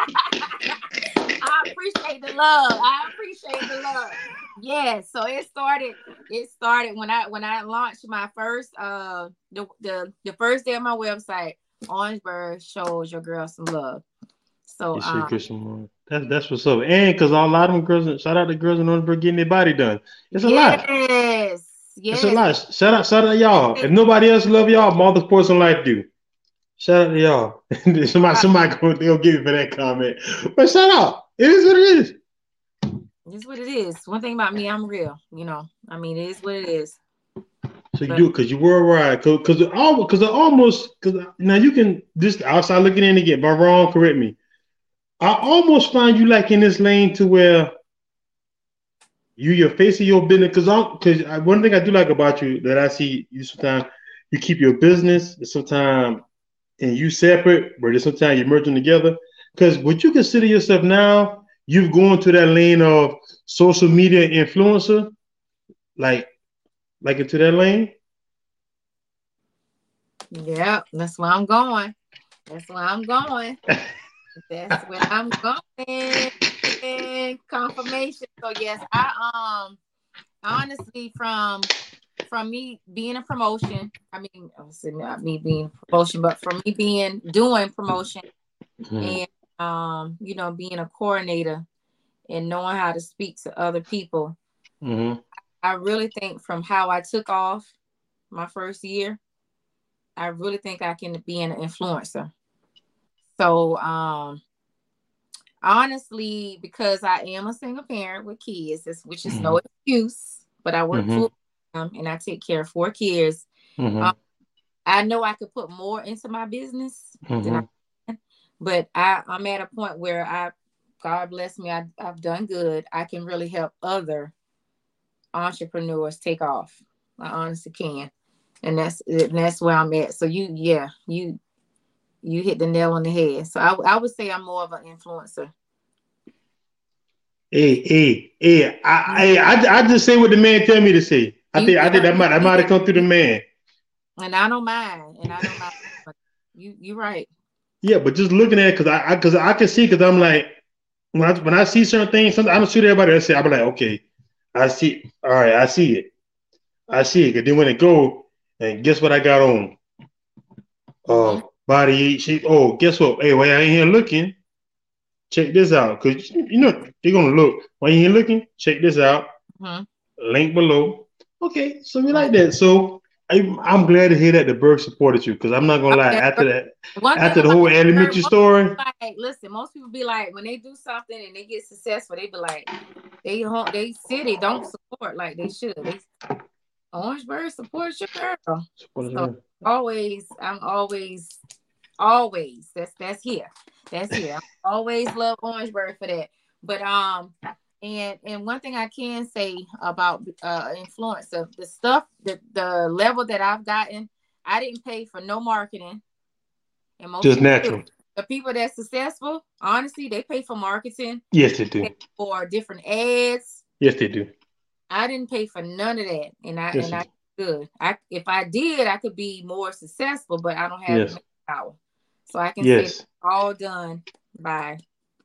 I appreciate the love. I appreciate the love. Yeah. So it started. It started when I when I launched my first uh the the, the first day of my website. Orangeburg shows your girl some love. So um, that's that's what's up, and because a lot of them girls, shout out to girls in Orangeburg getting their body done. It's a yes, lot. Yes, yes. It's a lot. Shout out, shout out to y'all. If nobody else love y'all, Mother Sports on Life do. Shout out to y'all. somebody, somebody go, they'll give you for that comment. But shout out. It is what it is. It is what it is. One thing about me, I'm real. You know, I mean, it is what it is. So you do it because you were right. Because it almost, because it almost, because now you can just outside looking in again. If I'm wrong, correct me. I almost find you like in this lane to where you your face of your business. Because I'm because one thing I do like about you that I see you sometimes you keep your business sometimes and you separate, but sometimes you merge them together. Because would you consider yourself now? You've gone to that lane of social media influencer, like like into that lane. Yeah, that's where I'm going. That's where I'm going. That's where I'm going. Confirmation. So yes, I um honestly from from me being a promotion, I mean obviously not me being a promotion, but from me being doing promotion mm-hmm. and um, you know, being a coordinator and knowing how to speak to other people. Mm-hmm. I really think from how I took off my first year, I really think I can be an influencer. So, um, honestly, because I am a single parent with kids, which is mm-hmm. no excuse, but I work mm-hmm. full time and I take care of four kids. Mm-hmm. Um, I know I could put more into my business mm-hmm. than I can, but I, I'm at a point where I, God bless me, I, I've done good. I can really help other entrepreneurs take off. I honestly can. And that's and that's where I'm at. So you, yeah, you you hit the nail on the head. So I, I would say I'm more of an influencer. Hey, hey, hey! I, I, I just say what the man tell me to say. I you, think I think that might, I might have come through the man. And I don't mind. And I don't mind. You you right. Yeah, but just looking at it, because I because I, I can see, because I'm like, when I when I see certain things, sometimes I don't shoot everybody. I say, I'm like, okay, I see. All right, I see it. I see it. And then when it go, and guess what I got on? Uh, Mm-hmm. body shape. Oh, guess what? Hey, while I ain't here looking, check this out. Cause you know they're gonna look. While you ain't looking, check this out. Mm-hmm. Link below. Okay, so we Right. like that. So I, I'm glad to hear that the Berg supported you. Cause I'm not gonna Oh, lie. yeah. After that, One thing after the about whole the bird, elementary most people story. like, listen, most people be like, when they do something and they get successful, they be like, they home, they city don't support like they should. They Orangeburg supports your girl. So always, I'm always, always. That's that's here. That's here. I always love Orangeburg for that. But um, and and one thing I can say about uh influencer, the stuff, the the level that I've gotten, I didn't pay for no marketing, and most Just people do. natural. The people that's successful, honestly, they pay for marketing, Yes, they do. for different ads. Yes, they do. I didn't pay for none of that, and I Yes, and I good. I if I did, I could be more successful, but I don't have yes, the power, so I can say yes. all done by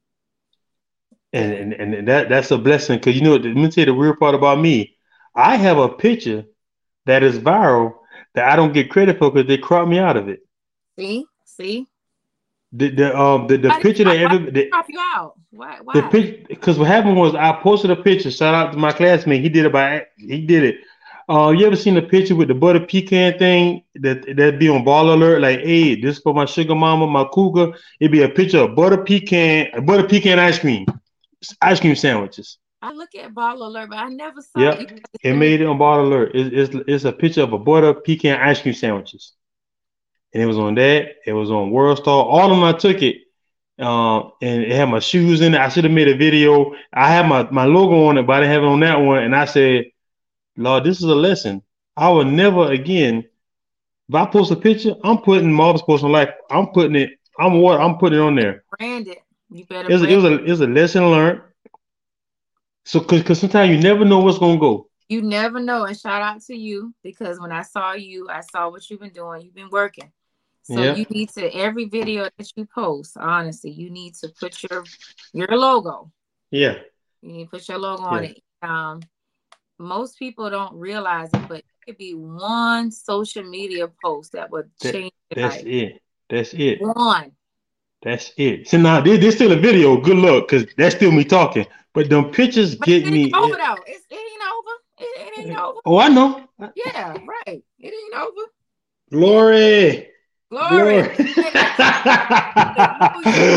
And yeah. and, and that that's a blessing, because you know what, let me tell you the weird part about me. I have a picture that is viral that I don't get credit for because they crop me out of it. See, see. The the um the, the Why did picture why, that why every the, crop you out? Why the why? pic because what happened was I posted a picture. Shout out to my classmate. He did it by he did it. Uh, you ever seen the picture with the butter pecan thing that that be on Ball Alert? Like, hey, this for my sugar mama, my cougar. It'd be a picture of butter pecan, butter pecan ice cream, ice cream sandwiches. I look at Ball Alert, but I never saw it. You Yep, have to it send me. made it on Ball Alert. It, it's it's a picture of a butter pecan ice cream sandwiches, and it was on that. It was on World Star. All of them I took it. Um, and it had my shoes in it. I should have made a video. I had my, my logo on it, but I didn't have it on that one. And I said, Lord, this is a lesson. I will never again. If I post a picture, I'm putting Marvel's post on life. I'm putting it. I'm what I'm putting it on there. Brand it. You better It was, it brand. was a it was a lesson learned. So because because sometimes you never know what's gonna go. You never know. And shout out to you, because when I saw you, I saw what you've been doing. You've been working. So Yeah, you need to, every video that you post, honestly, you need to put your your logo. yeah, You need to put your logo on yeah. it. Um, most people don't realize it, but it could be one social media post that would That change your that's life. it. That's it. One. That's it. So now this, this still a video. Good luck, because that's still me talking. But them pictures But it get ain't me. over It, though. It's, it ain't over. It, it ain't over. oh, I know. Yeah, right. It ain't over. Yeah. Glory. Glory. Glory. Yes. Hallelujah.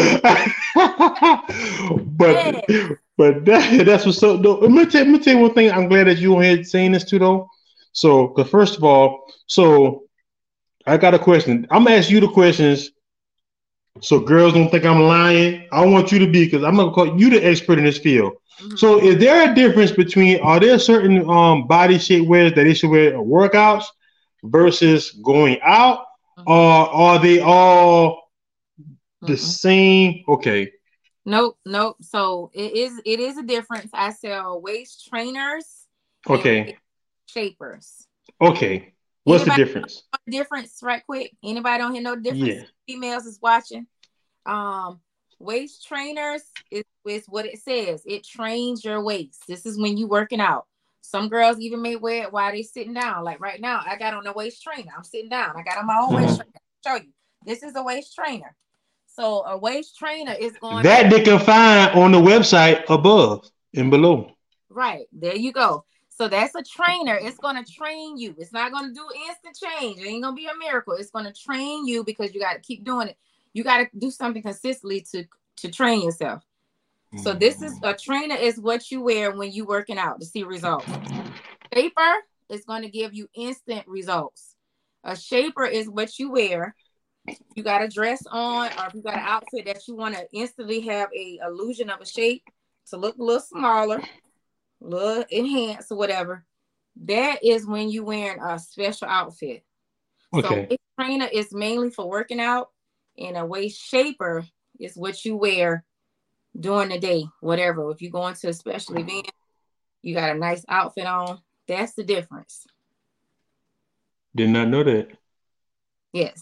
but Yes. but that, that's what's so dope. Let me tell, let me tell you one thing. I'm glad that you on here saying this too, though. So, because first of all, so I got a question. I'm gonna ask you the questions, so girls don't think I'm lying. I want you to be, because I'm gonna call you the expert in this field. Mm-hmm. So, is there a difference between, are there certain um body shape wears that they should wear at workouts versus going out, Mm-hmm. or are they all the Mm-mm. same? Okay. Nope, nope. So it is it is a difference. I sell waist trainers and waist Okay. shapers. Okay. What's the Anybody difference? know the difference right quick? Anybody don't hear no difference? Yeah. Females is watching. Um, waist trainers is, is what it says. It trains your waist. This is when you working out. Some girls even may wear it while they sitting down. Like right now, I got on a waist trainer. I'm sitting down. I got on my own waist trainer. I'll show you. This is a waist trainer. So a waist trainer is going to, That they can find on the website above and below. right, there you go. So that's a trainer. It's going to train you. It's not going to do instant change. It ain't going to be a miracle. It's going to train you, because you got to keep doing it. You got to do something consistently to to train yourself. So this is a trainer is what you wear when you working out to see results. Shaper is going to give you instant results. A shaper is what you wear. You got a dress on, or if you got an outfit that you want to instantly have a illusion of a shape to look a little smaller, a little enhanced or whatever. That is when you wearing a special outfit. So Okay. a trainer is mainly for working out, and a waist shaper is what you wear during the day, whatever. If you go into a special event, you got a nice outfit on. That's the difference. Did not know that. Yes.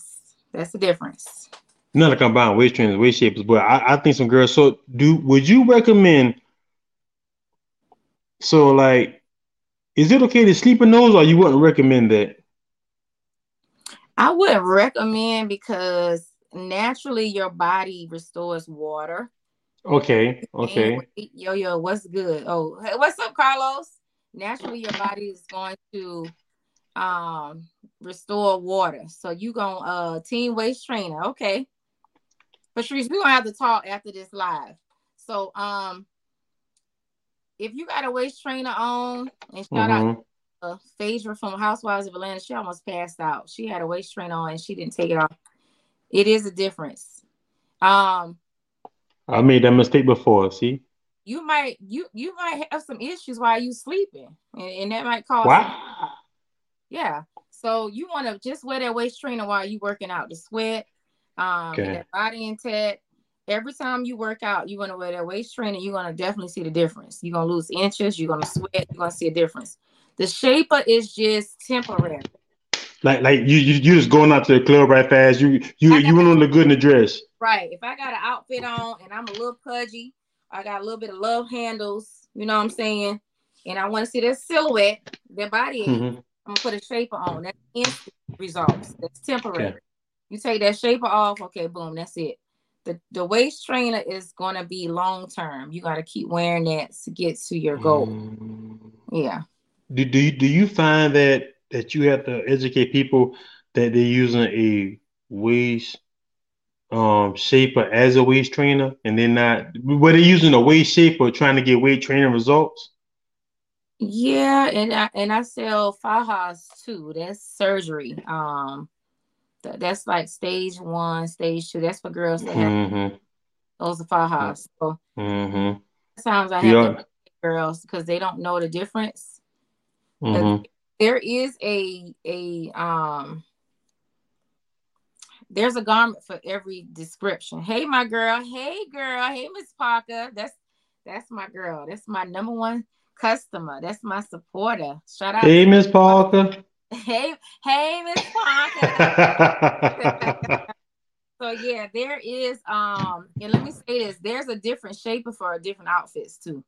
That's the difference. Not to combine waist trainers, waist shapers, but I, I think some girls. So, do would you recommend? So, like, is it okay to sleep in those, or you wouldn't recommend that? I wouldn't recommend because naturally your body restores water. Okay, And okay. yo, yo, what's good? Oh, hey, what's up, Carlos? Naturally, your body is going to um restore water. So you gonna uh team waist trainer, okay? Patrice, we're gonna have to talk after this live. So um if you got a waist trainer on, and shout out Mm-hmm. uh Phaedra from Housewives of Atlanta, she almost passed out. She had a waist trainer on and she didn't take it off. It is a difference. Um I made that mistake before. See? you might you you might have some issues while you sleeping, and, and that might cause some. Wow. Yeah. So you want to just wear that waist trainer while you working out, the sweat, um, get Okay. that body intact. Every time you work out, you want to wear that waist trainer. You're gonna definitely see the difference. You're gonna lose inches. You're gonna sweat. You're gonna see a difference. The shaper is just temporary. Like, like you, you, you just going out to the club right fast. You, you, I got you want to look good in the dress. right. If I got an outfit on and I'm a little pudgy, I got a little bit of love handles. You know what I'm saying? And I want to see that silhouette, that body ache. Mm-hmm. I'm gonna put a shaper on. That's instant results. That's temporary. Okay. You take that shaper off, okay, boom, that's it. The the waist trainer is gonna be long term. You gotta keep wearing that to get to your goal. Mm. Yeah. Do, do you, do you find that that you have to educate people that they're using a waist um shaper as a waist trainer, and they're not, were they using a waist shaper trying to get weight training results? Yeah, and I and I sell fajas too. That's surgery. Um th- that's like stage one, stage two. That's for girls that have Mm-hmm. those are fajas. So Mm-hmm. sometimes I have to Yeah. girls because they don't know the difference. Uh, Mm-hmm. there is a a um there's a garment for every description. Hey, my girl. Hey, girl. Hey, Miss Parker. That's that's my girl. That's my number one customer. That's my supporter. Shout out Hey, to Miss Parker. Parker. Hey, hey, Miss Parker. So yeah, there is um, and let me say this: there's a different shaper for different outfits too.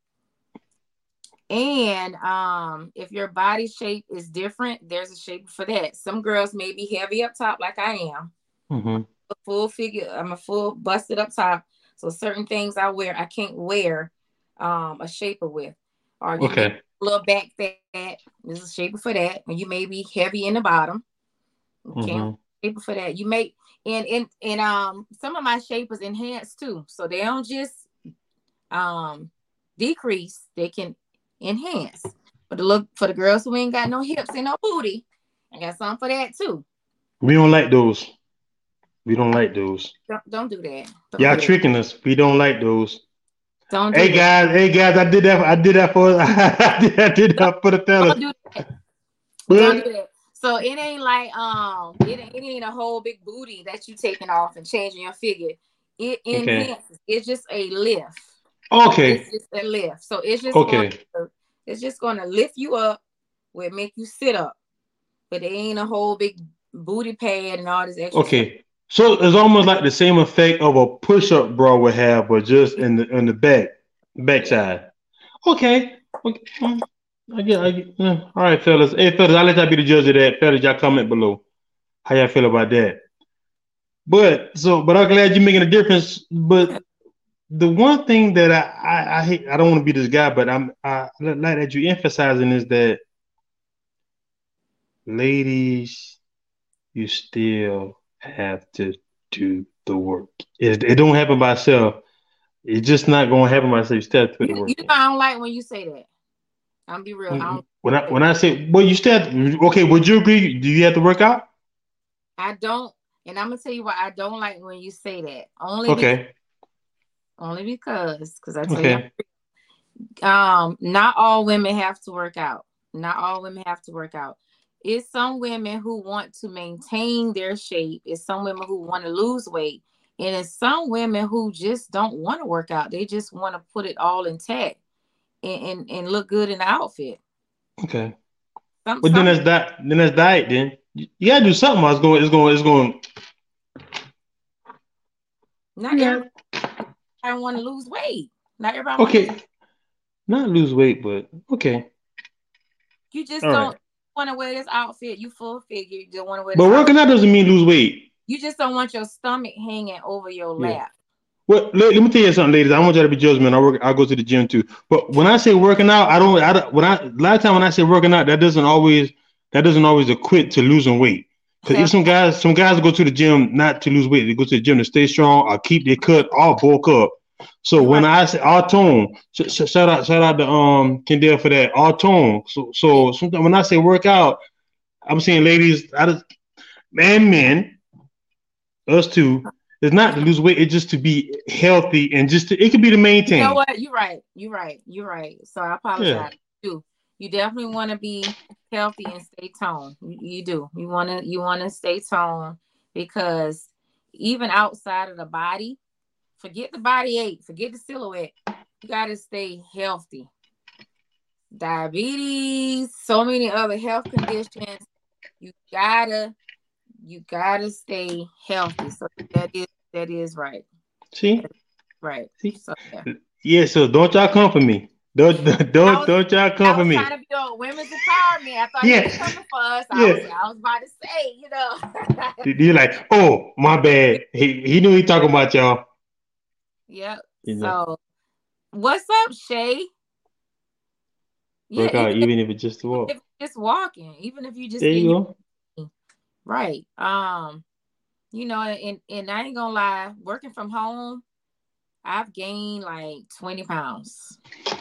And um, if your body shape is different, there's a shaper for that. Some girls may be heavy up top, like I am. Mm-hmm. A full figure. I'm a full busted up top. So certain things I wear, I can't wear um a shaper with. Or you may Okay. a little back fat. There's a shaper for that. And you may be heavy in the bottom. You can't Mm-hmm. shaper for that. You may and and and um some of my shapers enhance too. So they don't just um decrease, they can enhance. For the look for the girls who ain't got no hips and no booty, I got something for that too. We don't like those. We don't like those. Don't don't do that. Don't Y'all do that. tricking us. We don't like those. Don't do Hey that. guys, hey guys, I did that. I did that for. I did, I did Don't, that for the fellas. don't do that. Don't do But that. So it ain't like um it, ain't- it ain't a whole big booty that you taking off and changing your figure. It okay, enhances. It's just a lift. It's okay, just a lift. So it's just going okay, to it's just going to lift you up where it make you sit up. But it ain't a whole big booty pad and all this extra stuff. okay. So it's almost like the same effect of a push-up bra would have, but just in the in the back, Yeah. backside. Okay, okay. mm, I get, I get. yeah. All right, fellas. Hey, fellas, I'll let y'all be the judge of that. Fellas, y'all comment below. How y'all feel about that? But so, but I'm glad you're making a difference. But the one thing that I, I, I hate, I don't want to be this guy, but I'm I like that you emphasizing is that ladies, you still have to do the work. It, it don't happen by itself. It's just not gonna happen by itself. You still have to put the You, work you know I don't like when you say that. I'm be real. I in. don't When I when I say, well, you still have to, okay. Would you agree? Do you have to work out? I don't and I'm gonna tell you why I don't like when you say that. Only because Okay, only because because I tell you okay, um not all women have to work out. Not all women have to work out. It's some women who want to maintain their shape. It's some women who want to lose weight. And it's some women who just don't want to work out. They just want to put it all intact and, and, and look good in the outfit. okay. Some But then some that's that. Then that's diet. Then you, you gotta do something. It's going. It's going. It's going. Not Yeah. everybody want to lose weight. Not everybody want to lose. Okay. Not lose weight, but okay. You just All right. don't want to wear this outfit. You full figure. You don't want to wear this But outfit. working out doesn't mean lose weight. You just don't want your stomach hanging over your Yeah. lap. Well, let, let me tell you something, ladies. I don't want y'all to be judgmental. I work. I go to the gym too. But when I say working out, I don't. I don't. When I a lot of time when I say working out, that doesn't always that doesn't always equate to losing weight. Because if some guys, some guys go to the gym not to lose weight. They go to the gym to stay strong or keep their cut all bulk up. So when I say all tone, sh- sh- shout out, shout out to um Kendall for that all tone. So so sometimes when I say workout, I'm saying ladies, I just man, men, us too. It's not to lose weight. It's just to be healthy and just to, it could be to maintain. You know what? You're right. You're right. You're right. So I apologize. Yeah. You you definitely want to be healthy and stay toned. You, you do. You want to you want to stay toned because even outside of the body, forget the body ache, forget the silhouette. You got to stay healthy. Diabetes, so many other health conditions. You gotta you gotta stay healthy. So that is that is right. See, Right. see, So yeah. yeah. So don't y'all come for me. Don't don't I was, don't y'all come I for was me. trying to be on women's empowerment. I thought Yeah. he was coming for us. I Yeah. was I was about to say, you know. You're like, oh, my bad. He he knew he talking about y'all. Yep. You know, So what's up, Shay? Yeah, work out even if, even if it's just a even walk. if you're just walking, even if you just There you getting go. your, right. Um, you know, and and I ain't gonna lie, working from home, I've gained like twenty pounds.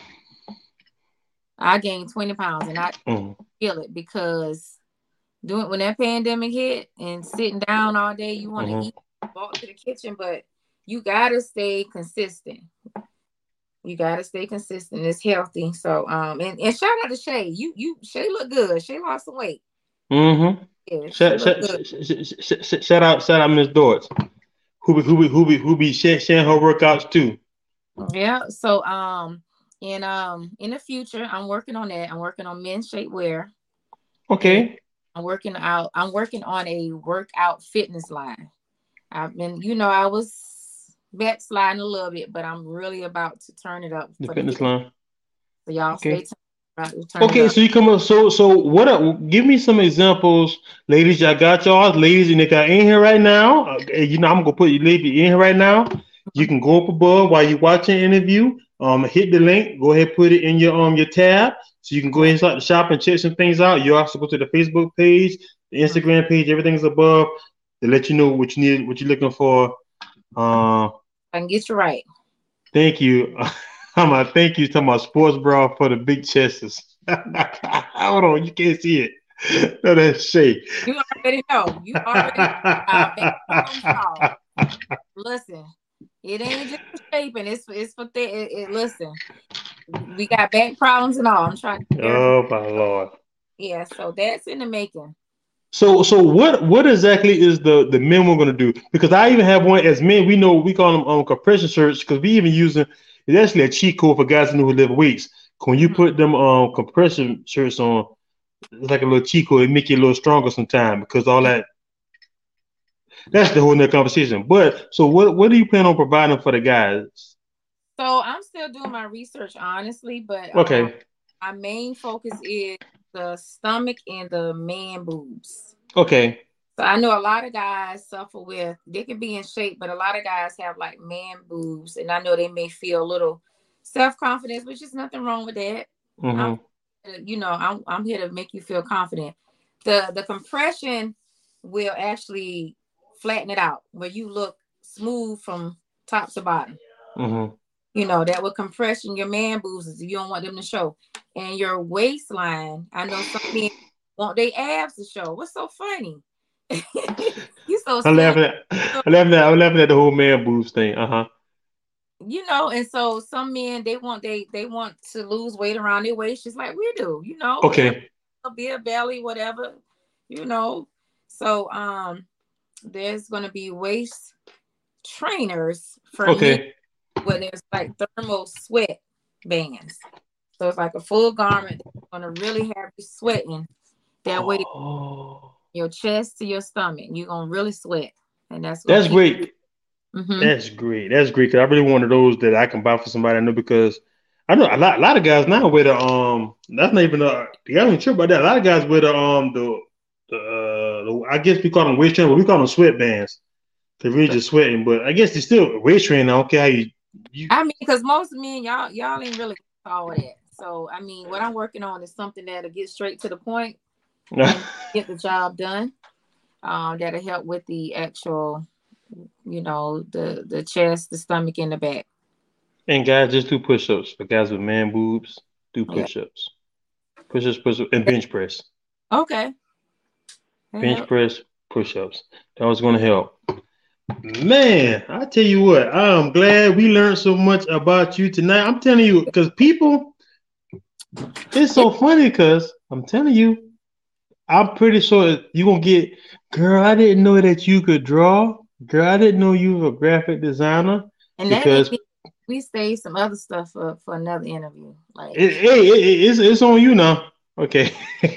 I gained twenty pounds and I Mm. feel it because doing when that pandemic hit and sitting down all day, you want to Mm-hmm. eat, walk to the kitchen, but you gotta stay consistent. You gotta stay consistent. It's healthy. So um and, and shout out to Shay. You you Shay look good. Shay lost some weight. Mm-hmm. Yeah, she Shout, look shout, good. shout, shout, shout, shout out, shout out, Miss Dortz, who be who be who be who be sharing, sharing her workouts too. Yeah. So um and um in the future, I'm working on that. I'm working on men's shapewear. And Okay. I'm working out, I'm working on a workout fitness line. I've been, you know, I was backsliding a little bit, but I'm really about to turn it up The for the fitness kids. line. So y'all stay Okay. tuned. About to turn it Okay, up. so you come up. So, so what? Are, give me some examples, ladies. Y'all got y'all, ladies, and if y'all in here right now, uh, you know, I'm gonna put you, lady, in here right now. You can go up above while you're watching the interview. Um, hit the link. Go ahead, put it in your um your tab, so you can go ahead and start the shop and check some things out. You also go to the Facebook page, the Instagram page. Everything's above to let you know what you need, what you're looking for. Uh, I can get you right. thank you. I'm gonna thank you. Talking about sports bra for the big chests. Hold on, you can't see it. No, that's Shay. You already know. You already uh, back problems and all. Listen, it ain't just for shaping. It's for it's for th- it, it, listen. We got back problems and all. I'm trying to care for. Oh my lord. Yeah, so that's in the making. So, so what? What exactly is the the men we're gonna do? Because I even have one as men. We know we call them um, compression shirts because we even using it's actually a cheat code for guys who know who lift weights. When you Mm-hmm. put them um compression shirts on, it's like a little cheat code. It make you a little stronger sometimes because all that. That's the whole nother conversation. But so what what do you plan on providing for the guys? So I'm still doing my research, honestly, but um, Okay. my main focus is the stomach and the man boobs. Okay. So I know a lot of guys suffer with, they can be in shape, but a lot of guys have like man boobs, and I know they may feel a little self confidence, which is nothing wrong with that. I'm, Mm-hmm. you know, I'm I'm here to make you feel confident. The the compression will actually flatten it out where you look smooth from top to bottom. Mm-hmm. You know, that will compression your man boobs if you don't want them to show. And your waistline, I know some men want their abs to show. What's so funny? You so I'm serious. laughing at I'm laughing at I'm laughing at the whole man boobs thing. Uh-huh. You know, and so some men they want they they want to lose weight around their waist just like we do, you know, whatever, Okay. be a belly, whatever, you know. So um there's gonna be waist trainers for men Okay. where there's like thermal sweat bands. So it's like a full garment that's gonna really have you sweating that way, Oh, your chest to your stomach. You're gonna really sweat. And that's gonna that's keep great. Mm-hmm. That's great. That's great. Cause I really one of those that I can buy for somebody I know because I know a lot, a lot of guys now with the um. That's not even a. The guys don't trip about that. A lot of guys with the um the the, uh, the I guess we call them waist training, but we call them sweatbands. They're really just sweating, but I guess they still waist training. I don't care how you. you... I mean, because most men, y'all, y'all ain't really all that. So I mean, what I'm working on is something that'll get straight to the point and get the job done. Um, that'll help with the actual, you know, the the chest, the stomach, and the back. And guys, just do push-ups. For guys with man boobs, do Yeah. push-ups, push-ups, push-ups, and bench press. Okay. Bench Yeah. press, push-ups. That was going to help. Man, I tell you what, I'm glad we learned so much about you tonight. I'm telling you, because people, it's so funny because I'm telling you, I'm pretty sure you're going to get, girl, I didn't know that you could draw. Girl, I didn't know you were a graphic designer. And because that we save some other stuff for, for another interview. Like, it, hey, it, it's, it's on you now. Okay.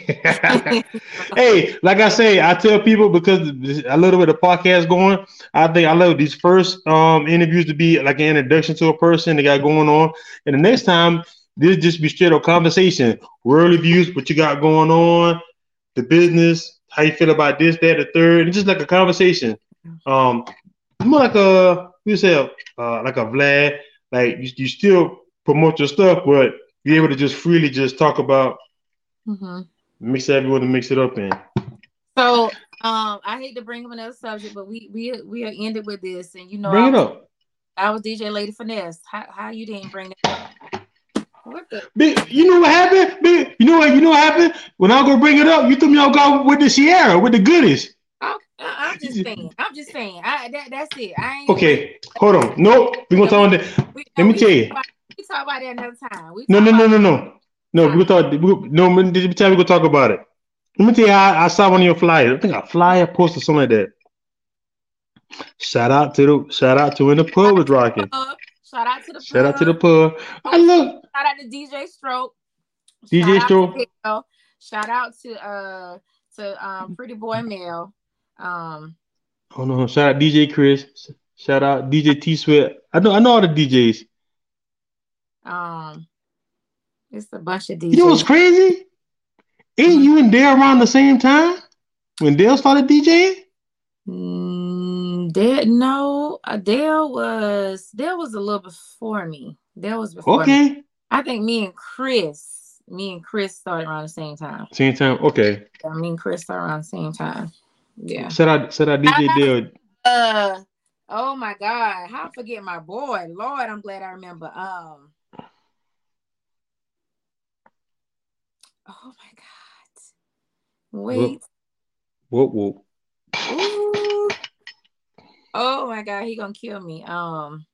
Hey, like I say, I tell people because I love the way the podcast going. I think I love these first um interviews to be like an introduction to a person they got going on, and the next time this just be straight up conversation, worldly views, what you got going on, the business, how you feel about this, that, the third, and just like a conversation. Um, more like a you say uh like a Vlad, like you, you still promote your stuff, but be able to just freely just talk about. Mm-hmm. Mix everyone to mix it up in. So, um, I hate to bring up another subject, but we we we are ended with this, and you know, bring I it was, up. I was D J Lady Finesse. How how you didn't bring that up? What the? Big, you know what happened? Big, you know what? You know what happened? When I go bring it up, you threw me off guard with the Sierra, with the goodies. I, I'm just saying. I'm just saying. I that that's it. I ain't. Okay, hold on. Nope, we're gonna talk about that. We, Let no, me we tell you. About, we talk about that another time. We No, no, no, about, no, no. No, we're gonna talk. We, no, let me tell you, we're gonna talk about it. Let me tell you how I, I saw one of your flyers. I think a flyer posted something like that. Shout out to the shout out to when the pub was rocking. Shout out to the shout pub. out to the pub. I look. Shout out to D J Stroke. D J shout Stroke. Out to, shout out to uh to um Pretty Boy Mel. Um. Oh no! Shout out D J Chris. Shout out D J T Sweat. I know I know all the D Js. Um, it's a bunch of D Js. You know what's crazy? Ain't mm-hmm. you and Dale around the same time when Dale started DJing? Mm, Dale, no, uh, Dale was Dale was a little before me. Dale was before okay. me. I think me and Chris, me and Chris started around the same time. Same time, okay. Yeah, me and Chris started around the same time. Yeah. Shout out, shout out D J I, Dale. Uh, oh my God, how I forget my boy? Lord, I'm glad I remember. Um. Oh my God. Wait. Whoop, whoop. Ooh. Oh my God, he gonna kill me. Um.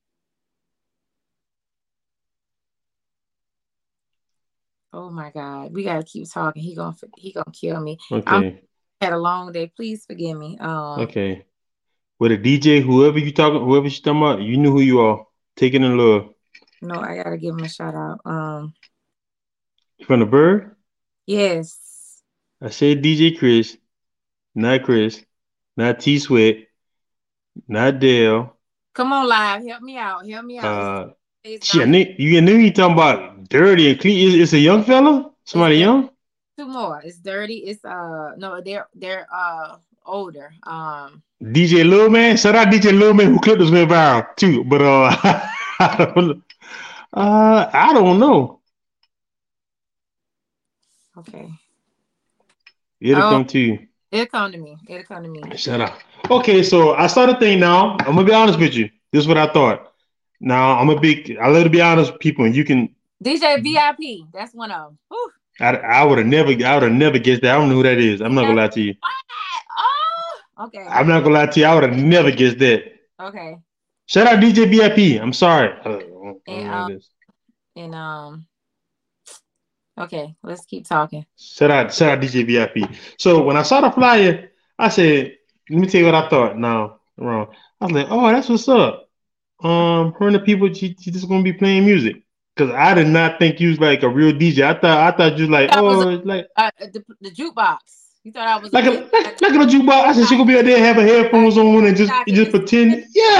Oh my God, we gotta keep talking. He gonna he gonna kill me. Okay. I'm had a long day. Please forgive me. Um. Okay. With a D J, whoever you talking, whoever you talking about, you knew who you are. Take it in love. No, I gotta give him a shout out. Um. From the Bird. Yes. I said D J Chris, not Chris, not T Sweat, not Dale. Come on, live, help me out, help me out. Uh, shit, knew, you knew you talking about Dirty and Clean. It's, it's a young fella, somebody it's, young. Two more. It's Dirty. It's uh no, they're they're uh older. Um, D J Lil Man, shout out D J Lil Man who clipped us went viral too. But uh, I don't, uh, I don't know. Okay. It'll oh, come to you. It'll come to me. It'll come to me. Shut up. Okay, so I started thing now. I'm gonna be honest with you. This is what I thought. Now I'm a big. I love to be honest with people, and you can. D J V I P. That's one of them. Whew. I I would have never. I would have never guessed that. I don't know who that is. I'm not gonna lie to you. Oh, okay. I'm not gonna lie to you. I would have never guessed that. Okay. Shout out D J V I P. I'm sorry. I don't, I don't and, know um, this. and um. Okay, let's keep talking. Shout out, shout out D J V I P. So when I saw the flyer, I said, "Let me tell you what I thought." No, wrong. I was like, "Oh, that's what's up." Um, her and the people, she, she just gonna be playing music. Cause I did not think you was like a real D J. I thought I thought you was like, oh, a, like uh, the, the jukebox. You thought I was like a, a like, like a jukebox. I said she gonna be out there have her headphones on and just just pretend. Yeah.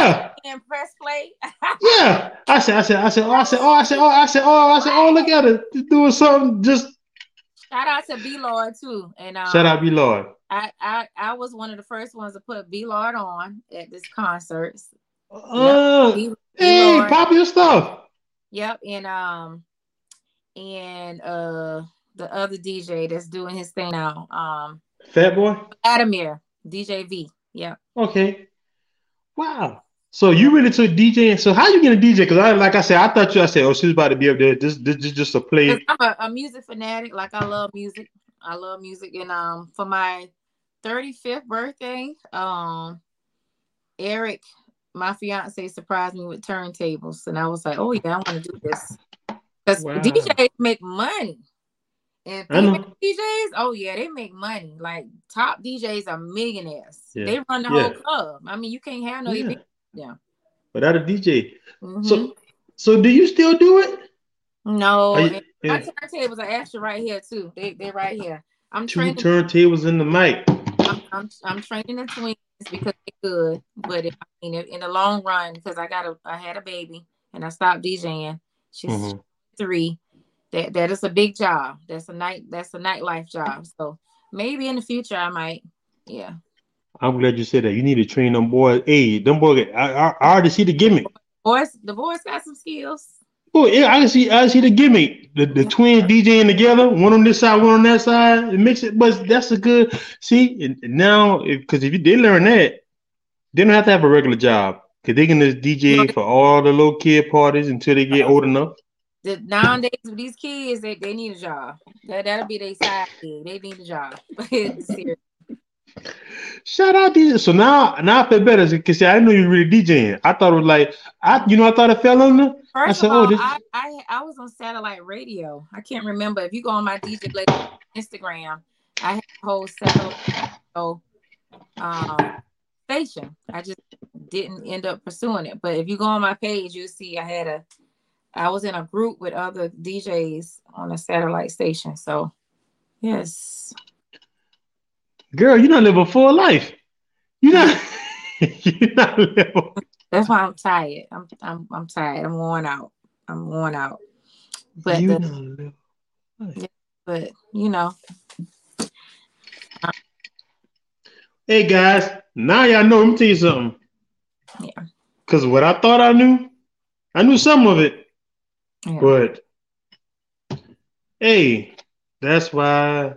and press play. Yeah. I said, I said, I said, oh, I said, oh, I said, oh, I said, oh, I said, oh, look at it. Just doing something. Just Shout out to B Lord too. And shout um out, B Lord. I, I I was one of the first ones to put B Lord on at this concert. Yep. Uh, B, hey, Lord. pop your stuff. Yep. And um and uh the other D J that's doing his thing now. Um Fat Boy? Vladimir, D J V. Yep. Okay. Wow. So Yep. you really took DJing. So how you get a D J? Because I like I said, I thought you I said, oh, she's about to be up there. This this, this just a play. I'm a, a music fanatic. Like I love music. I love music. And um for my thirty-fifth birthday, um Eric, my fiance, surprised me with turntables. And I was like, oh yeah, I want to do this. Because Wow. D Js make money. And I know. female D Js, oh yeah, they make money. Like top D Js are millionaires. Yeah. They run the Yeah. whole club. I mean, you can't have no Yeah. event. Yeah. Without a D J. Mhm. So so do you still do it? No, Are you- and yeah. my turntables are actually right here too. They they right here. I'm Two training. turntables in the mic. I'm, I'm I'm training the twins because they're good. But if, I mean, if, in the long run, because I got a I had a baby and I stopped DJing. She's Mhm. three. That that is a big job. That's a night. That's a nightlife job. So maybe in the future I might. Yeah. I'm glad you said that. You need to train them boys. Hey, them boys. I, I, I already see the gimmick. Boys, the boys got some skills. Oh yeah, I can see. I see the gimmick. The the twins DJing together, one on this side, one on that side. It makes it, but that's a good. See, and now because if, if you, they learn that, they don't have to have a regular job because they can just D J for all the little kid parties until they get old enough. The, nowadays with these kids, they, they need a job. That that'll be their side gig. They need a job. Shout out D J. So now, now I feel better because see, I didn't know you were really DJing. I thought it was like, I, you know, I thought it fell under. First I said, of all, oh, this. I, I I was on satellite radio. I can't remember. If you go on my D J Lady Instagram, I had a whole satellite radio, um, station. I just didn't end up pursuing it. But if you go on my page, you'll see I had a, I was in a group with other D Js on a satellite station. So, yes. Girl, you're not living a full life. You're not. You're not living. That's why I'm tired. I'm I'm I'm tired. I'm worn out. I'm worn out. But You the, not living. yeah, but you know. Hey guys, now y'all know. Let me tell you something. Yeah. Because what I thought I knew, I knew some of it. Yeah. But hey, that's why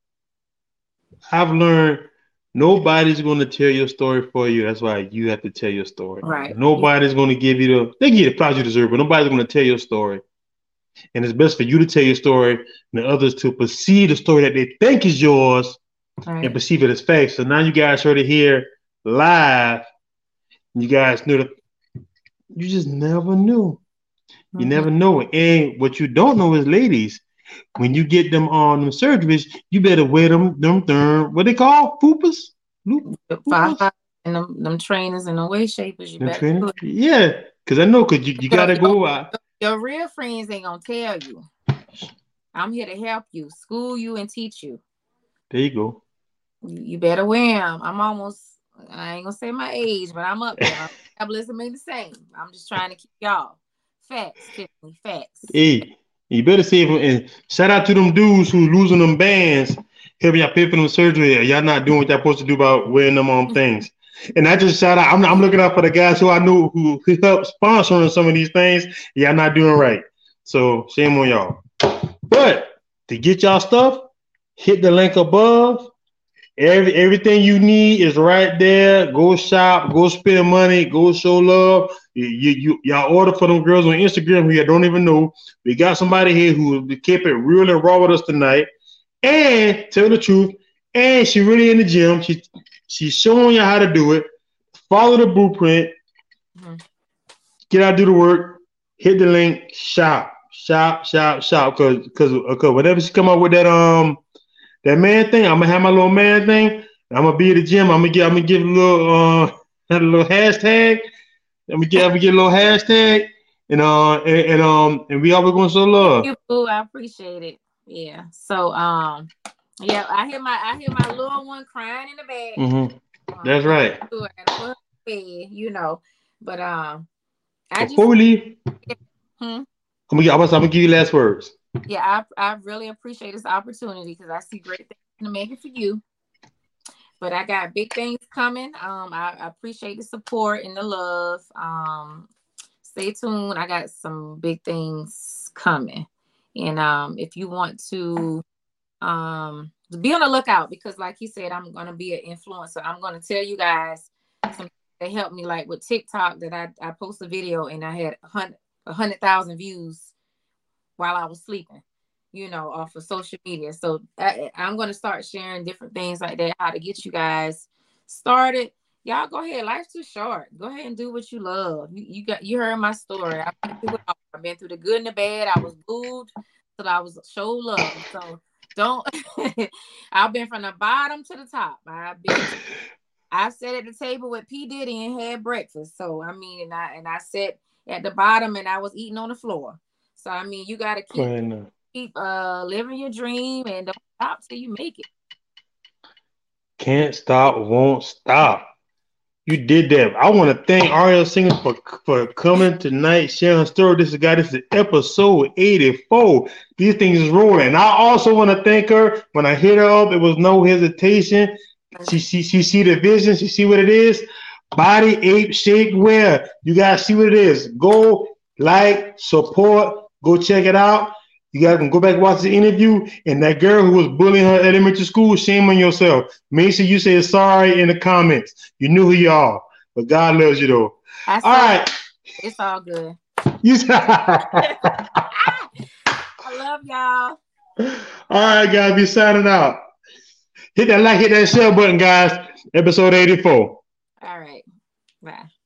I've learned nobody's going to tell your story for you. That's why you have to tell your story. Right. Nobody's going to give you the, they give you the applause you deserve, but nobody's going to tell your story. And it's best for you to tell your story and others to perceive the story that they think is yours Right. and perceive it as fact. So now you guys heard it here live. You guys knew that you just never knew. You Mhm. never know. And what you don't know is, ladies, when you get them on them surgeries, you better wear them, them, them what they call fupas? Loop, Five, five, and them, them trainers and the weight shapers, you them better trainers? do it. Yeah, because I know, because you, you got to go out. Your real friends ain't gonna tell you. I'm here to help you, school you, and teach you. There you go. You, you better wear them. I'm almost, I ain't gonna say my age, but I'm up there. Metabolism ain't the same. I'm just trying to keep y'all. Facts, Tiffany, facts. Hey, you better save them. And shout out to them dudes who losing them bands, helping y'all pay for them surgery. Y'all not doing what y'all supposed to do about wearing them on things. And I just shout out, I'm, I'm looking out for the guys who I know who, who help sponsoring some of these things. Y'all not doing right. So shame on y'all. But to get y'all stuff, hit the link above. Every everything you need is right there. Go shop, go spend money, go show love. You, you, you y'all order for them girls on Instagram who you don't even know. We got somebody here who kept it real and raw with us tonight. And tell the truth. And she really in the gym. She she's showing you how to do it. Follow the blueprint. Mm-hmm. Get out, do the work. Hit the link. Shop, shop, shop, shop. Cause cause cause whenever she come up with that um. That man thing, I'm gonna have my little man thing. I'm gonna be at the gym. I'm gonna get. I'm gonna give a little, uh, a little hashtag. I'm gonna get. I'm gonna get a little hashtag, and uh, and, and um, and we always gonna show love. Thank you, I appreciate it. Yeah. So um, yeah, I hear my I hear my little one crying in the bed. Mm-hmm. Um, That's right. You know. But um, I Before just we leave, hmm? I'm gonna, I'm gonna give you last words. Yeah, I I really appreciate this opportunity because I see great things in the making for you. But I got big things coming. Um, I, I appreciate the support and the love. Um, stay tuned. I got some big things coming, and um, if you want to um be on the lookout, because like he said, I'm gonna be an influencer. I'm gonna tell you guys some they helped me, like with TikTok, that I I post a video and I had a hundred a hundred thousand views while I was sleeping, you know, off of social media. So I, I'm going to start sharing different things like that, how to get you guys started. Y'all go ahead. Life's too short. Go ahead and do what you love. You, you got you heard my story. I've been through it all. I've been through the good and the bad. I was booed till I was show love. So don't. I've been from the bottom to the top. I've been. I sat at the table with P Diddy and had breakfast. So I mean, and I and I sat at the bottom and I was eating on the floor. So I mean, you gotta keep keep uh living your dream and don't stop till you make it. Can't stop, won't stop. You did that. I want to thank Ariel Singers for for coming tonight, sharing her story. This is guy. This is episode eighty-four. These things is rolling. And I also want to thank her. When I hit her up, it was no hesitation. She she she see the vision. She see what it is. Body Ape Shake Wear. You guys see what it is. Go like, support. Go check it out. You guys can go back and watch the interview. And that girl who was bullying her elementary school, shame on yourself. Make sure you say sorry in the comments. You knew who you are. But God loves you, though. I all right. It's all good. You I love y'all. All right, guys. Be signing out. Hit that like, hit that share button, guys. Episode eighty-four. All right. Bye.